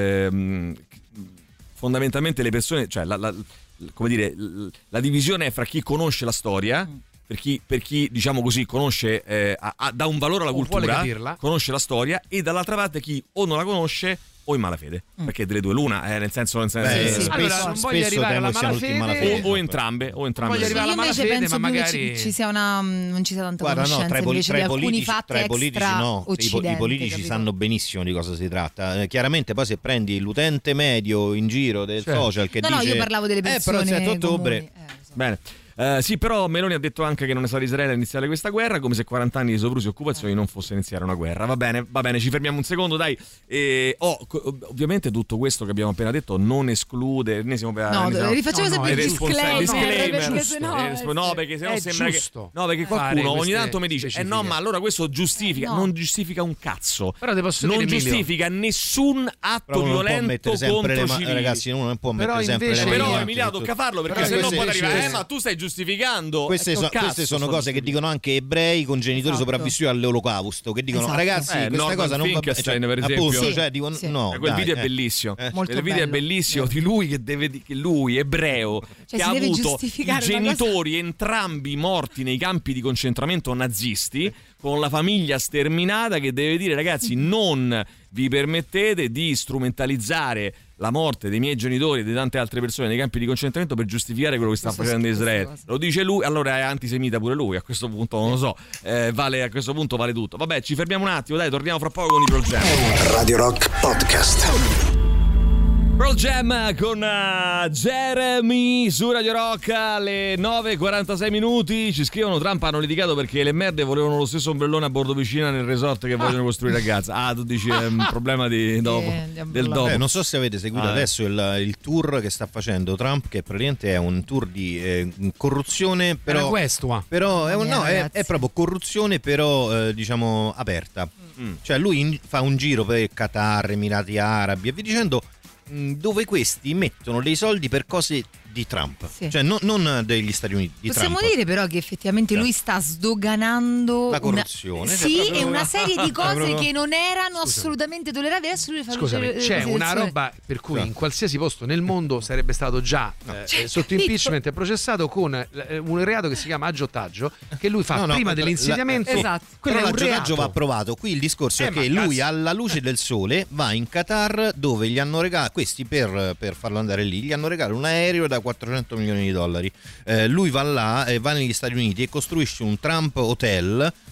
ehm, fondamentalmente le persone, cioè la, la- come dire, la divisione è fra chi conosce la storia. Per chi, per chi, diciamo così, conosce, eh, ha- ha- dà un valore alla O vuole cultura, capirla. conosce la storia, e dall'altra parte chi o non la conosce o in malafede, perché delle due l'una, eh, nel senso, nel senso Beh, eh, spesso, Allora, non voglio spesso arrivare temo alla siano tutti in malafede. malafede. o, o entrambe, o entrambe. Voglio le due. arrivare alla Io invece malafede, penso ma più che magari- ci, ci sia una non ci sia tanta Guarda, no, conoscenza tra i, poli- invece tra di i alcuni politici, fatti tra i politici extra no, i, po- occidenti, i politici capito? sanno benissimo di cosa si tratta. Eh, chiaramente poi se prendi l'utente medio in giro del Certo. social che No, dice no, io parlavo delle eh, però persone il sette ottobre comuni. Eh, lo so. Bene. Eh, sì, però Meloni ha detto anche che non è stato Israele a iniziare questa guerra, come se quaranta anni di soprusi e occupazioni non fosse iniziare una guerra. Va bene, va bene, ci fermiamo un secondo, dai. Eh, oh, co- ovviamente tutto questo che abbiamo appena detto non esclude, ne siamo per No, rifacciamo no, sempre no, il è disclaimer, disclaimer. perché sennò Eh, eh, no, perché sennò è sembra giusto che no, perché fare qualcuno ogni queste tanto mi dice "Eh no, specifiche." ma allora questo giustifica, No. non giustifica un cazzo. Però ti posso non dire, Emilio, giustifica nessun atto Però uno non può violento mettere sempre contro le ma- civili. ragazzi, uno non può Però mettere sempre invece- le Però mani Emiliano in tutto. tocca farlo, perché Però se no queste- poi arriva queste- eh ma tu stai giustificando. Queste, Eh, so- cazzo, queste sono sto cose che dicono anche ebrei con genitori Esatto. sopravvissuti all'olocausto, che dicono Esatto. ragazzi Eh, questa Norman cosa non va bene, Finkelstein, per appunto, esempio. Sì, cioè, dicono, sì. no, Eh, quel dai, video è eh. bellissimo. Eh. Molto Quel video è bello. bellissimo di lui che deve di- che lui ebreo Cioè, che si ha deve avuto i giustificare una genitori entrambi morti nei campi di concentramento nazisti, con la famiglia sterminata, che deve dire ragazzi non vi permettete di strumentalizzare la morte dei miei genitori e di tante altre persone nei campi di concentramento per giustificare quello che sta Questo facendo schifo, Israele. questa Lo dice lui, allora è antisemita pure lui, a questo punto non lo so, eh, vale, a questo punto vale tutto. Vabbè, ci fermiamo un attimo, dai, torniamo fra poco con i Pearl Jam. Radio Rock Podcast. Pearl Jam con uh, Jeremy su Radio Rock alle nove e quarantasei minuti. Ci scrivono: Trump hanno litigato perché le merde volevano lo stesso ombrellone a bordo piscina nel resort che vogliono costruire a Gaza. Ah, tu dici è un problema di dopo, di del dopo. Eh, non so se avete seguito Ah, eh. adesso il, il tour che sta facendo Trump, che praticamente è un tour di eh, corruzione, Era però, questo, ah. però è, un- no, è, ragazzi. è proprio corruzione, però eh, diciamo aperta. Mm. Cioè lui in- fa un giro per Qatar, Emirati Arabi e via dicendo, mh, dove questi mettono dei soldi per cose di Trump, Sì. cioè non, non degli Stati Uniti, di Possiamo Trump. dire però che effettivamente lui sta sdoganando La una- corruzione, cioè sì, proprio- e una serie di cose proprio- che non erano assolutamente tollerabili. Adesso lui fa Scusami, luce- c'è luce- una luce- roba per cui in qualsiasi posto nel mondo sarebbe stato già eh, Cioè, sotto capito? impeachment e processato con eh, un reato che si chiama aggiotaggio, che lui fa No, no, prima la- dell'insediamento. la- Esatto. Quello Però è un l'aggiotaggio reato. va approvato. Qui il discorso Eh, è che ma lui cazzo. alla luce del sole va in Qatar, dove gli hanno regalato, questi per, per farlo andare lì, gli hanno regalato un aereo da quattrocento milioni di dollari. Eh, lui va là, eh, va negli Stati Uniti e costruisce un Trump Hotel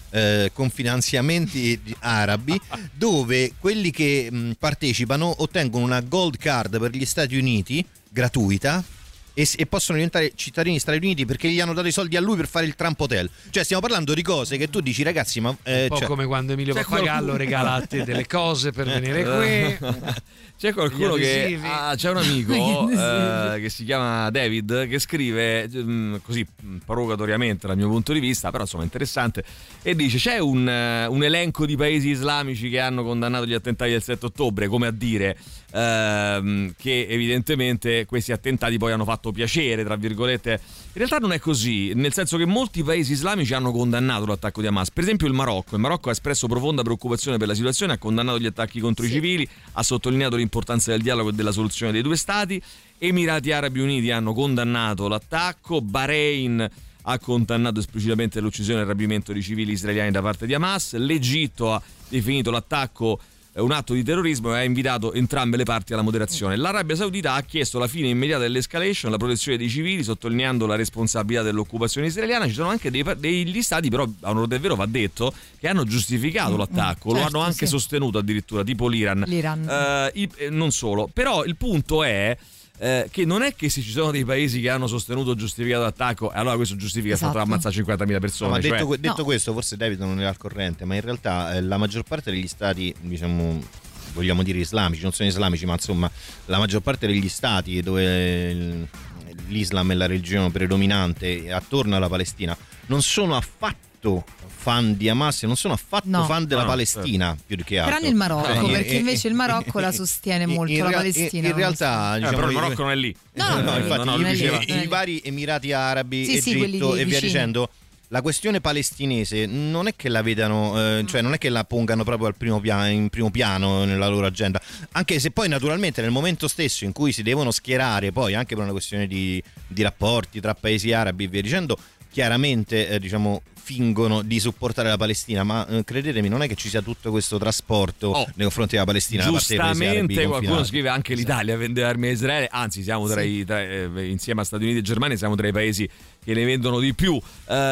eh, con finanziamenti arabi, dove quelli che mh, partecipano ottengono una gold card per gli Stati Uniti gratuita e, e possono diventare cittadini Stati Uniti perché gli hanno dato i soldi a lui per fare il Trump Hotel. Cioè stiamo parlando di cose che tu dici, ragazzi, ma eh, un po' cioè, come quando Emilio Pappagallo regala a te delle cose per venire qui. C'è qualcuno che ah, c'è un amico eh, che si chiama David che scrive mh, così provocatoriamente dal mio punto di vista, però insomma interessante, e dice c'è un, uh, un elenco di paesi islamici che hanno condannato gli attentati del sette ottobre, come a dire uh, che evidentemente questi attentati poi hanno fatto piacere, tra virgolette. In realtà non è così, nel senso che molti paesi islamici hanno condannato l'attacco di Hamas. Per esempio il Marocco. Il Marocco ha espresso profonda preoccupazione per la situazione, ha condannato gli attacchi contro sì. i civili, ha sottolineato l'importanza del dialogo e della soluzione dei due stati. Emirati Arabi Uniti hanno condannato l'attacco. Bahrain ha condannato esplicitamente l'uccisione e il rapimento di civili israeliani da parte di Hamas. L'Egitto ha definito l'attacco un atto di terrorismo e ha invitato entrambe le parti alla moderazione. L'Arabia Saudita ha chiesto la fine immediata dell'escalation, la protezione dei civili, sottolineando la responsabilità dell'occupazione israeliana. Ci sono anche dei, degli stati, però a onor del vero va detto, che hanno giustificato mm, l'attacco, mm, certo, lo hanno anche sì. sostenuto addirittura, tipo l'Iran. L'Iran. Uh, i, non solo, però il punto è Eh, che non è che se ci sono dei paesi che hanno sostenuto o giustificato l'attacco, allora questo giustifica esatto. il fatto di ammazzare cinquantamila persone. No, ma cioè... detto, detto no. questo, forse David non era al corrente, ma in realtà eh, la maggior parte degli stati, diciamo, vogliamo dire islamici, non sono islamici, ma insomma la maggior parte degli stati dove l'Islam è la religione predominante attorno alla Palestina non sono affatto fan di Hamas, non sono affatto no. fan della no, no, Palestina certo. più che altro. Tranne il Marocco, eh, perché eh, invece eh, il Marocco eh, la sostiene molto, in, la in, Palestina. In, in realtà, diciamo, eh, però il Marocco non è lì. No, no, no, infatti, no, no, i, diceva. i, i vari Emirati Arabi, sì, sì, Egitto e via vicini. dicendo. La questione palestinese non è che la vedano, eh, cioè non è che la pongano proprio al primo piano, in primo piano nella loro agenda, anche se poi naturalmente nel momento stesso in cui si devono schierare poi anche per una questione di, di rapporti tra paesi arabi e via dicendo, chiaramente eh, diciamo fingono di supportare la Palestina, ma eh, credetemi non è che ci sia tutto questo trasporto oh, nei confronti della Palestina. Giustamente qualcuno scrive anche l'Italia vende armi a Israele, anzi siamo tra sì. i tra, eh, insieme a Stati Uniti e Germania siamo tra i paesi che ne vendono di più.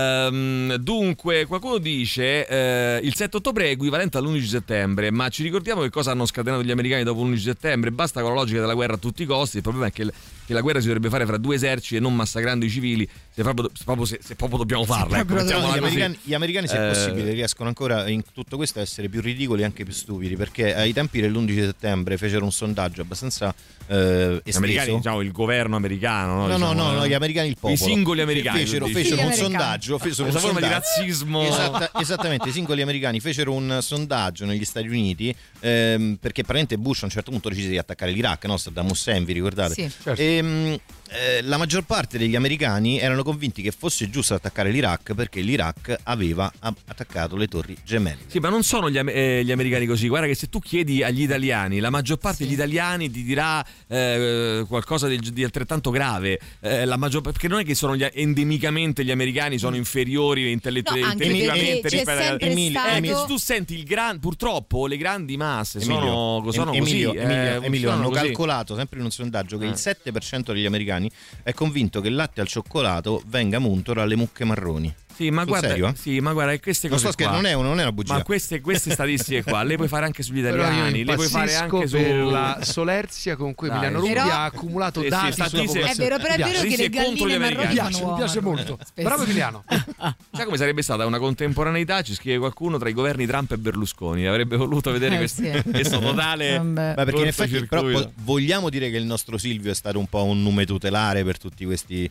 Ehm, dunque qualcuno dice eh, il sette ottobre è equivalente all'undici settembre, ma ci ricordiamo che cosa hanno scatenato gli americani dopo l'undici settembre? Basta con la logica della guerra a tutti i costi. Il problema è che, che la guerra si dovrebbe fare fra due eserciti e non massacrando i civili, se proprio, se proprio, se, se proprio dobbiamo farla. Ecco, no, gli, americani, gli americani se eh, possibile riescono ancora in tutto questo a essere più ridicoli e anche più stupidi, perché ai tempi dell'undici settembre fecero un sondaggio abbastanza eh, esteso. Americani, diciamo il governo americano, no? No, diciamo, no, no, no, gli americani, il popolo. I singoli americani fecero, fecero un sondaggio, fecero una un forma sondaggio. di razzismo. Esatta, esattamente, i singoli americani fecero un sondaggio negli Stati Uniti ehm, perché praticamente Bush a un certo punto decise di attaccare l'Iraq, no? Saddam Hussein, vi ricordate? Sì. Certo. E, eh, la maggior parte degli americani erano convinti che fosse giusto attaccare l'Iraq perché l'Iraq aveva attaccato le torri gemelle. Sì, ma non sono gli, eh, gli americani così. Guarda che se tu chiedi agli italiani, la maggior parte sì. degli italiani ti dirà eh, qualcosa di, di altrettanto grave. Eh, la maggior, perché non è che sono gli, endemicamente gli americani sono inferiori intellett- no, intellettivamente rispetto a Emilio, stato... Emilio, tu senti il gran, purtroppo le grandi masse Emilio, sono, sono Emilio, così. Emilio, eh, Emilio hanno così. calcolato sempre in un sondaggio che eh. il sette per cento degli americani è convinto che il latte al cioccolato venga munto dalle mucche marroni. Sì, ma Sul guarda, serio? sì, ma guarda, queste cose non so qua, non è, non è una bugia. Ma queste, queste statistiche qua le puoi fare anche sugli italiani, le puoi fare anche su per la solerzia con cui Dai, Emiliano però... Rubi ha accumulato eh, dati sì, sulla popolazione. È vero, però è vero che le galline marroni mi piace molto. Bravo Emiliano. Sai come sarebbe stata una contemporaneità? Ci scrive qualcuno tra i governi Trump e Berlusconi. Avrebbe voluto vedere eh, questo, sì. questo totale. Ma perché in effetti però, vogliamo dire che il nostro Silvio è stato un po' un nume tutelare per tutti questi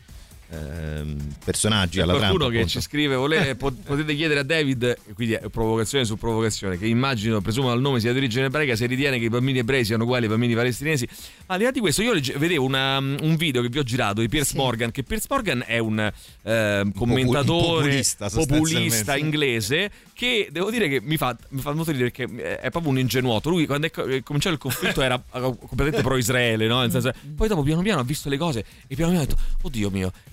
Ehm, personaggi alla qualcuno Trump, che appunto. ci scrive volete, potete chiedere a David, quindi è provocazione su provocazione, che immagino, presumo dal nome sia di origine ebraica, se ritiene che i bambini ebrei siano uguali ai bambini palestinesi. Ma al di là di questo io legge, vedevo una, un video che vi ho girato di Piers sì. Morgan, che Piers Morgan è un eh, commentatore populista, populista inglese, che devo dire che mi fa, mi fa molto ridere perché è proprio un ingenuoto. Lui quando è cominciato il conflitto era completamente pro Israele, no? Nel senso, poi dopo piano piano ha visto le cose e piano piano ha detto oddio mio, è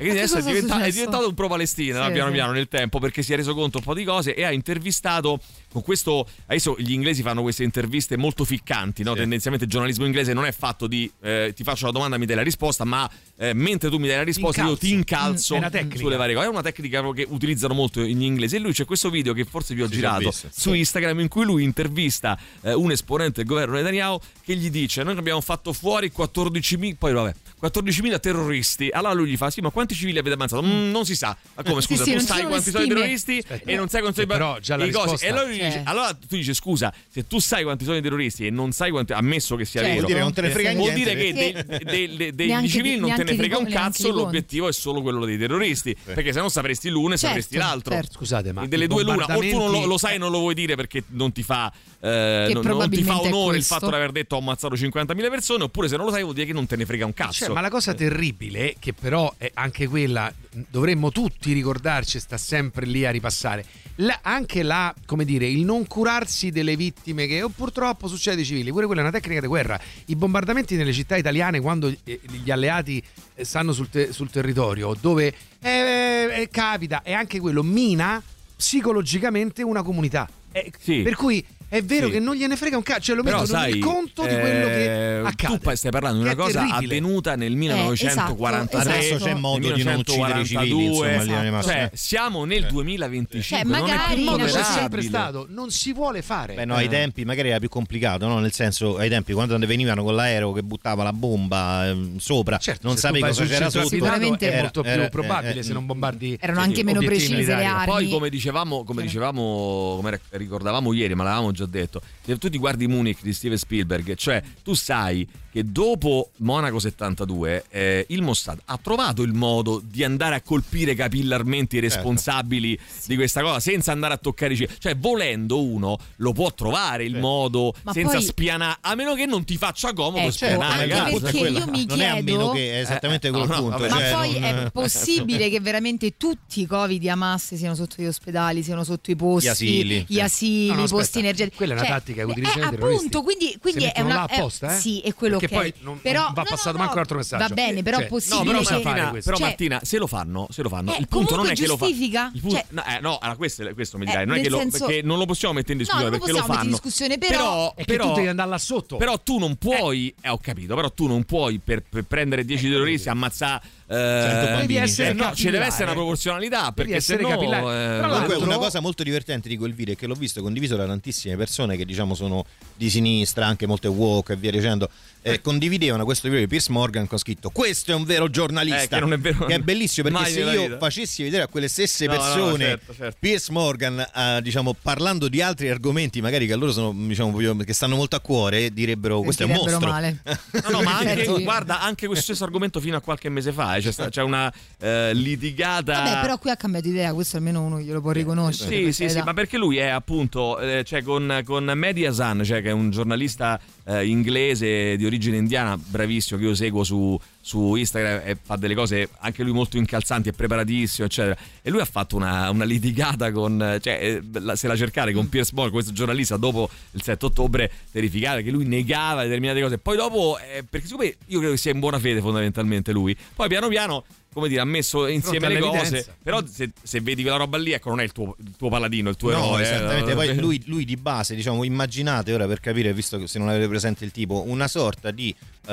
quindi adesso è diventato, è diventato un pro-Palestina, Sì, no? piano sì. piano nel tempo, perché si è reso conto un po' di cose e ha intervistato con questo. Adesso gli inglesi fanno queste interviste molto ficcanti, no? Tendenzialmente il giornalismo inglese non è fatto di eh, ti faccio la domanda, mi dai la risposta, ma eh, mentre tu mi dai la risposta io ti incalzo Mm, è una tecnica. sulle varie cose. È una tecnica che utilizzano molto gli inglesi. E lui c'è questo video che forse vi ho Sì, girato l'ho visto. su Instagram, in cui lui intervista eh, un esponente del governo Netanyahu che gli dice: noi abbiamo fatto fuori quattordicimila, poi vabbè, quattordicimila terroristi. Allora lui gli fa: sì, ma quanti civili avete ammazzato? Mm, non si sa. Ma come, scusa, Sì, sì, tu non sai sono quanti le sono i stime. terroristi Aspetta. e non sai quanti sono i Però già la i cosi. risposta- E allora, lui Cioè. dice, allora tu dici: scusa, se tu sai quanti sono i terroristi e non sai quanti, ammesso che sia Certo. vero, Vuol dire che non te ne frega vuol niente. dire che Che- dei, dei- dei- dei Neanche civili di- non te ne neanche frega di- un neanche cazzo, di conti. l'obiettivo è solo quello dei terroristi, perché se no sapresti l'uno e Certo, sapresti l'altro. certo. Scusate, ma E delle i due l'una, o tu non lo, bombardamenti- lo sai e non lo vuoi dire perché non ti fa, eh, Che non, non ti fa probabilmente è onore il questo. fatto di aver detto ho ammazzato cinquantamila persone, oppure se non lo sai vuol dire che non te ne frega un cazzo. Cioè, ma la cosa terribile, che però è anche quella, dovremmo tutti ricordarci, sta sempre lì a ripassare, la- anche la, come dire, il non curarsi delle vittime che oh, purtroppo succede ai civili, pure quella è una tecnica di guerra. I bombardamenti nelle città italiane, quando eh, gli alleati eh, stanno sul, te- sul territorio, dove eh, eh, capita, e anche quello mina psicologicamente una comunità. Eh, Sì. Per cui è vero Sì. che non gliene frega un cazzo, cioè lo Però mettono sai, nel conto di quello che eh, accade. tu stai parlando di Che una è cosa terribile. avvenuta nel millenovecentoquarantatré. esatto, Adesso c'è modo nel di non uccidere i civili, insomma, in linea di massima. Cioè, siamo nel duemilaventicinque, Cioè, non è magari- più Il modo c'è tollerabile. sempre stato, non si vuole fare. Beh, no, ai tempi magari era più complicato, no? Nel senso, ai tempi quando venivano con l'aereo che buttava la bomba ehm, sopra, Certo, non se tu sapevi vai cosa sul c'era centro sotto. abitato è Era- molto più era- probabile eh, se non bombardi. Erano anche meno obiettivi precise le militari. armi. Poi come dicevamo, come dicevamo, come ricordavamo ieri, ma l'avevamo già detto, se tu ti guardi Munich di Steven Spielberg, cioè tu sai che dopo Monaco settantadue eh, il Mossad ha trovato il modo di andare a colpire capillarmente i responsabili di questa cosa senza andare a toccare i civili. Cioè volendo uno lo può trovare il modo Ma senza poi- spianare, a meno che non ti faccia comodo Ecco, spianare. anche cazzo. perché io mi non è a meno chiedo- che è esattamente Eh, quel no, no, punto. vabbè. Ma cioè, poi non- è possibile che veramente tutti i Covid di Hamas siano sotto gli ospedali, siano sotto i posti, Gli asili, gli sì. asili, No, no, i aspetta, posti energetici. quella è una Cioè, tattica che eh, utilizzano i appunto, terroristi. quindi, quindi Si è mettono una là apposta, eh? sì, è quello Perché che poi non, però, non va no, passato no, manco no, l'altro messaggio. Va bene, però Cioè, è possibile No, però che Martina, questo. però Cioè- Martina, se lo fanno, se lo fanno. Eh, il punto non è comunque che lo fanno. giustifica? Il punto, Cioè- no, eh, no, allora questo, questo mi Eh, dirai, non è nel che lo, senso- perché non lo possiamo mettere in discussione No, non perché lo possiamo mettere in fanno. discussione, però- È che tu devi andare là sotto. Però tu non puoi, eh. ho capito, però tu non puoi per, per prendere dieci terroristi ammazzare cento eh, bambini, essere eh, no, ci deve capillare. essere una proporzionalità Devi perché se essere no capillare. eh, Tra Comunque, l'altro- una cosa molto divertente di quel video è che l'ho visto condiviso da tantissime persone che diciamo sono di sinistra, anche molte woke e via dicendo, eh, condividevano questo video di Piers Morgan con scritto questo è un vero giornalista, Eh, che non è vero. che è bellissimo perché Mai se nella io vita. facessi vedere a quelle stesse No, no, persone certo, certo. Piers Morgan eh, diciamo parlando di altri argomenti magari che a loro sono diciamo proprio- che stanno molto a cuore, direbbero questo è un Sentirebbero mostro. male. No, no, ma anche, Certo. guarda, anche questo stesso argomento fino a qualche mese fa eh, c'è, sta- c'è una eh, litigata. Vabbè, però qui ha cambiato idea, questo almeno uno glielo può riconoscere. Sì, per sì, sì, carità. ma perché lui è appunto eh, cioè con, con Mehdi Hasan, cioè che è un giornalista eh, inglese di origine indiana, bravissimo, che io seguo su, su Instagram e fa delle cose anche lui molto incalzanti, è preparatissimo, eccetera. E lui ha fatto una, una litigata con, cioè, eh, la- se la cercate con Piers Morgan, questo giornalista, dopo il sette ottobre, terrificata, che lui negava determinate cose. Poi dopo, eh, perché siccome io credo che sia in buona fede fondamentalmente lui, poi piano piano, come dire, ha messo insieme le cose, all'evidenza. però se, se vedi quella roba lì, ecco, non è il tuo, il tuo paladino, il tuo No, eroe. eh. esattamente. Poi lui, lui di base, diciamo, immaginate ora per capire, visto che se non avete presente il tipo, una sorta di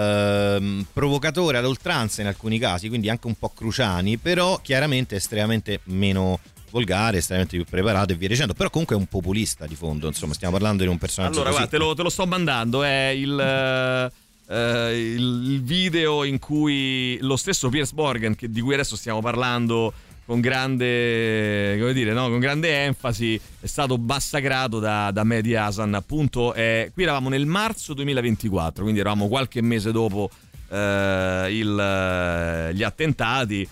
ehm, provocatore ad oltranza in alcuni casi, quindi anche un po' Cruciani, però chiaramente estremamente meno volgare, estremamente più preparato e via dicendo, però comunque è un populista di fondo, insomma, stiamo parlando di un personaggio Allora, così. guarda, te lo, te lo sto mandando, è il, eh, eh, il, il video in cui lo stesso Piers Morgan, che, di cui adesso stiamo parlando con grande, come dire, no? con grande enfasi, è stato massacrato da, da Mehdi Hasan, appunto. Eh, qui eravamo nel marzo duemilaventiquattro, quindi eravamo qualche mese dopo eh, il, gli attentati.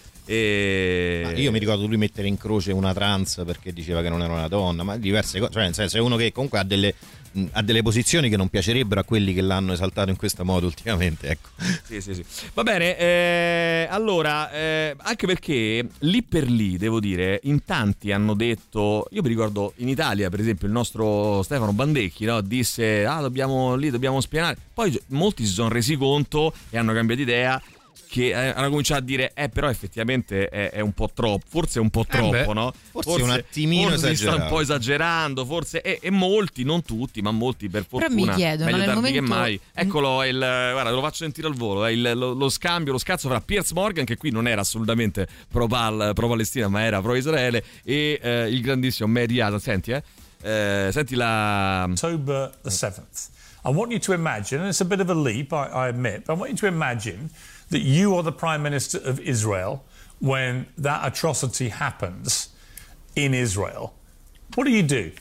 E... Ma io mi ricordo lui mettere in croce una trans perché diceva che non era una donna, ma diverse cose, cioè nel senso è uno che comunque ha delle, mh, ha delle posizioni che non piacerebbero a quelli che l'hanno esaltato in questo modo ultimamente, ecco. Sì, sì, sì. Va bene, eh, allora, eh, anche perché lì per lì, devo dire, in tanti hanno detto, io mi ricordo in Italia, per esempio, il nostro Stefano Bandecchi, no, disse, ah, dobbiamo lì, dobbiamo spianare. Poi molti si sono resi conto e hanno cambiato idea che eh, hanno cominciato a dire eh però effettivamente è, è un po' troppo, forse è un po' troppo, eh beh, no? Forse, forse un attimino forse esagerato. sta un po' esagerando, forse e, e molti, non tutti, ma molti per fortuna. Però mi chiedono, meglio nel tardi momento... che mai. Eccolo, il, guarda, lo faccio sentire al volo, è il, lo, lo scambio, lo scazzo fra Piers Morgan, che qui non era assolutamente pro, pal, pro Palestina, ma era pro Israele, e eh, il grandissimo Mehdi Hasan. Senti, eh? eh senti la October the seventh. I want you to imagine, and it's a bit of a leap, I, I admit, but I want you to imagine that you are the Prime Minister of Israel when that atrocity happens in Israel. What do you do?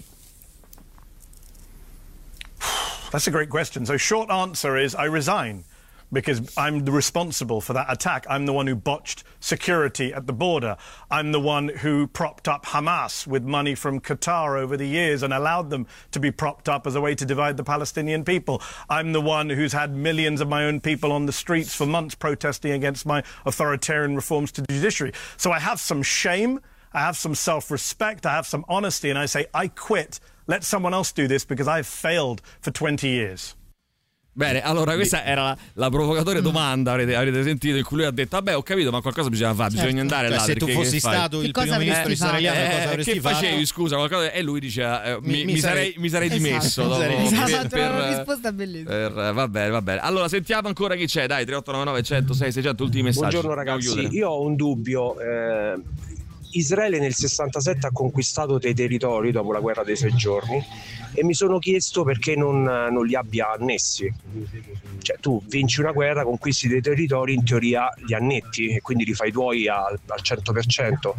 That's a great question. So short answer is I resign, because I'm responsible for that attack. I'm the one who botched security at the border. I'm the one who propped up Hamas with money from Qatar over the years and allowed them to be propped up as a way to divide the Palestinian people. I'm the one who's had millions of my own people on the streets for months protesting against my authoritarian reforms to the judiciary. So I have some shame, I have some self-respect, I have some honesty, and I say, I quit. Let someone else do this because I've failed for twenty years. Bene, allora questa era la, la provocatoria domanda, avrete, avrete sentito, in cui lui ha detto vabbè ho capito, ma qualcosa bisogna fare, certo. bisogna andare cioè, là. Se tu fossi stato il primo ministro israeliano, eh, cosa avresti che fatto? facevi, scusa, qualcosa, e lui diceva eh, mi, mi, mi, sarei, mi sarei esatto. dimesso dopo, esatto, per, per, una risposta bellissima. Per, va bene, va bene. Allora sentiamo ancora chi c'è, dai, tre otto nove nove uno zero sei sei zero zero, ultimi messaggi. Buongiorno ragazzi, io ho un dubbio. eh, Israele nel sessantasette ha conquistato dei territori dopo la guerra dei sei giorni e mi sono chiesto perché non, non li abbia annessi. Cioè tu vinci una guerra, conquisti dei territori, in teoria li annetti e quindi li fai tuoi al, al cento per cento.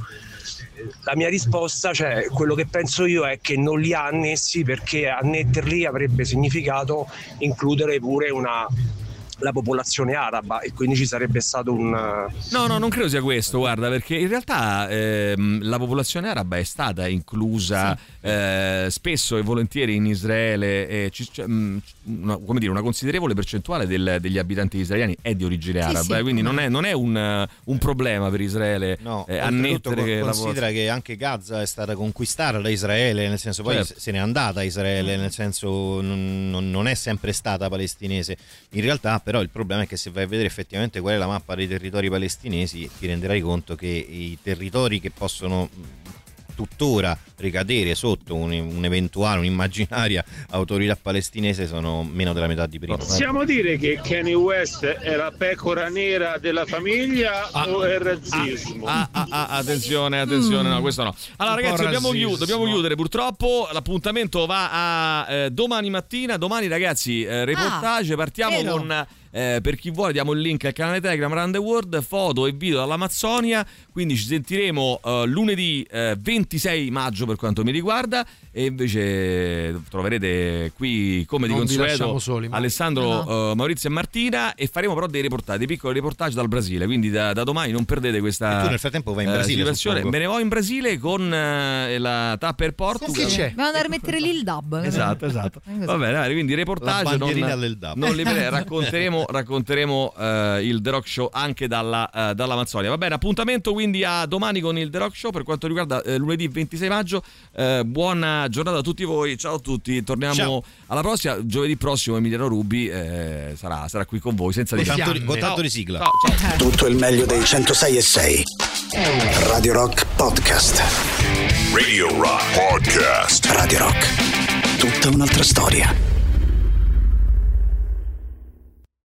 La mia risposta, cioè quello che penso io, è che non li ha annessi perché annetterli avrebbe significato includere pure una la popolazione araba e quindi ci sarebbe stato un... No, no, non credo sia questo, guarda, perché in realtà ehm, la popolazione araba è stata inclusa sì. eh, spesso e volentieri in Israele, e ci, cioè, una, come dire, una considerevole percentuale del, degli abitanti israeliani è di origine sì, araba, sì. quindi non è, non è un, un problema per Israele no, eh, annettere che considera la... che anche Gaza è stata conquistata da Israele, nel senso poi certo. se n'è andata Israele, nel senso non, non è sempre stata palestinese in realtà. Però il problema è che se vai a vedere effettivamente qual è la mappa dei territori palestinesi ti renderai conto che i territori che possono tuttora ricadere sotto un, un'eventuale, un'immaginaria autorità palestinese sono meno della metà di prima. Possiamo dire che Kanye West è la pecora nera della famiglia ah, o è razzismo? Ah, ah, ah, ah, attenzione, attenzione, mm. no, questo no. Allora ragazzi, dobbiamo, chiud- dobbiamo chiudere purtroppo, l'appuntamento va a eh, domani mattina, domani ragazzi, eh, reportage, ah, partiamo vero. con... Eh, per chi vuole diamo il link al canale Telegram Run the World, foto e video dall'Amazzonia, quindi ci sentiremo uh, lunedì uh, ventisei maggio per quanto mi riguarda, e invece troverete qui come di non consueto soli, ma... Alessandro, no. uh, Maurizio e Martina, e faremo però dei reportage, dei piccoli reportage dal Brasile, quindi da, da domani non perdete questa e tu nel frattempo vai in Brasile, uh, situazione. Me ne voglio in Brasile con uh, la tappa per Portugal. Sì, c'è. Dobbiamo andare a mettere lì il dub. Esatto, esatto. Va bene, quindi reportage, non, non li racconteremo racconteremo uh, il The Rock Show anche dalla, uh, dall'Amazzonia. Va bene, appuntamento quindi a domani con il The Rock Show per quanto riguarda uh, lunedì ventisei maggio. Uh, buona giornata a tutti voi, ciao a tutti, torniamo ciao. alla prossima, giovedì prossimo Emiliano Rubi eh, sarà, sarà qui con voi senza con tanto, di, con tanto di sigla. Ciao, ciao. Tutto il meglio dei centosei e sei Radio Rock Podcast. Radio Rock Podcast. Radio Rock, tutta un'altra storia.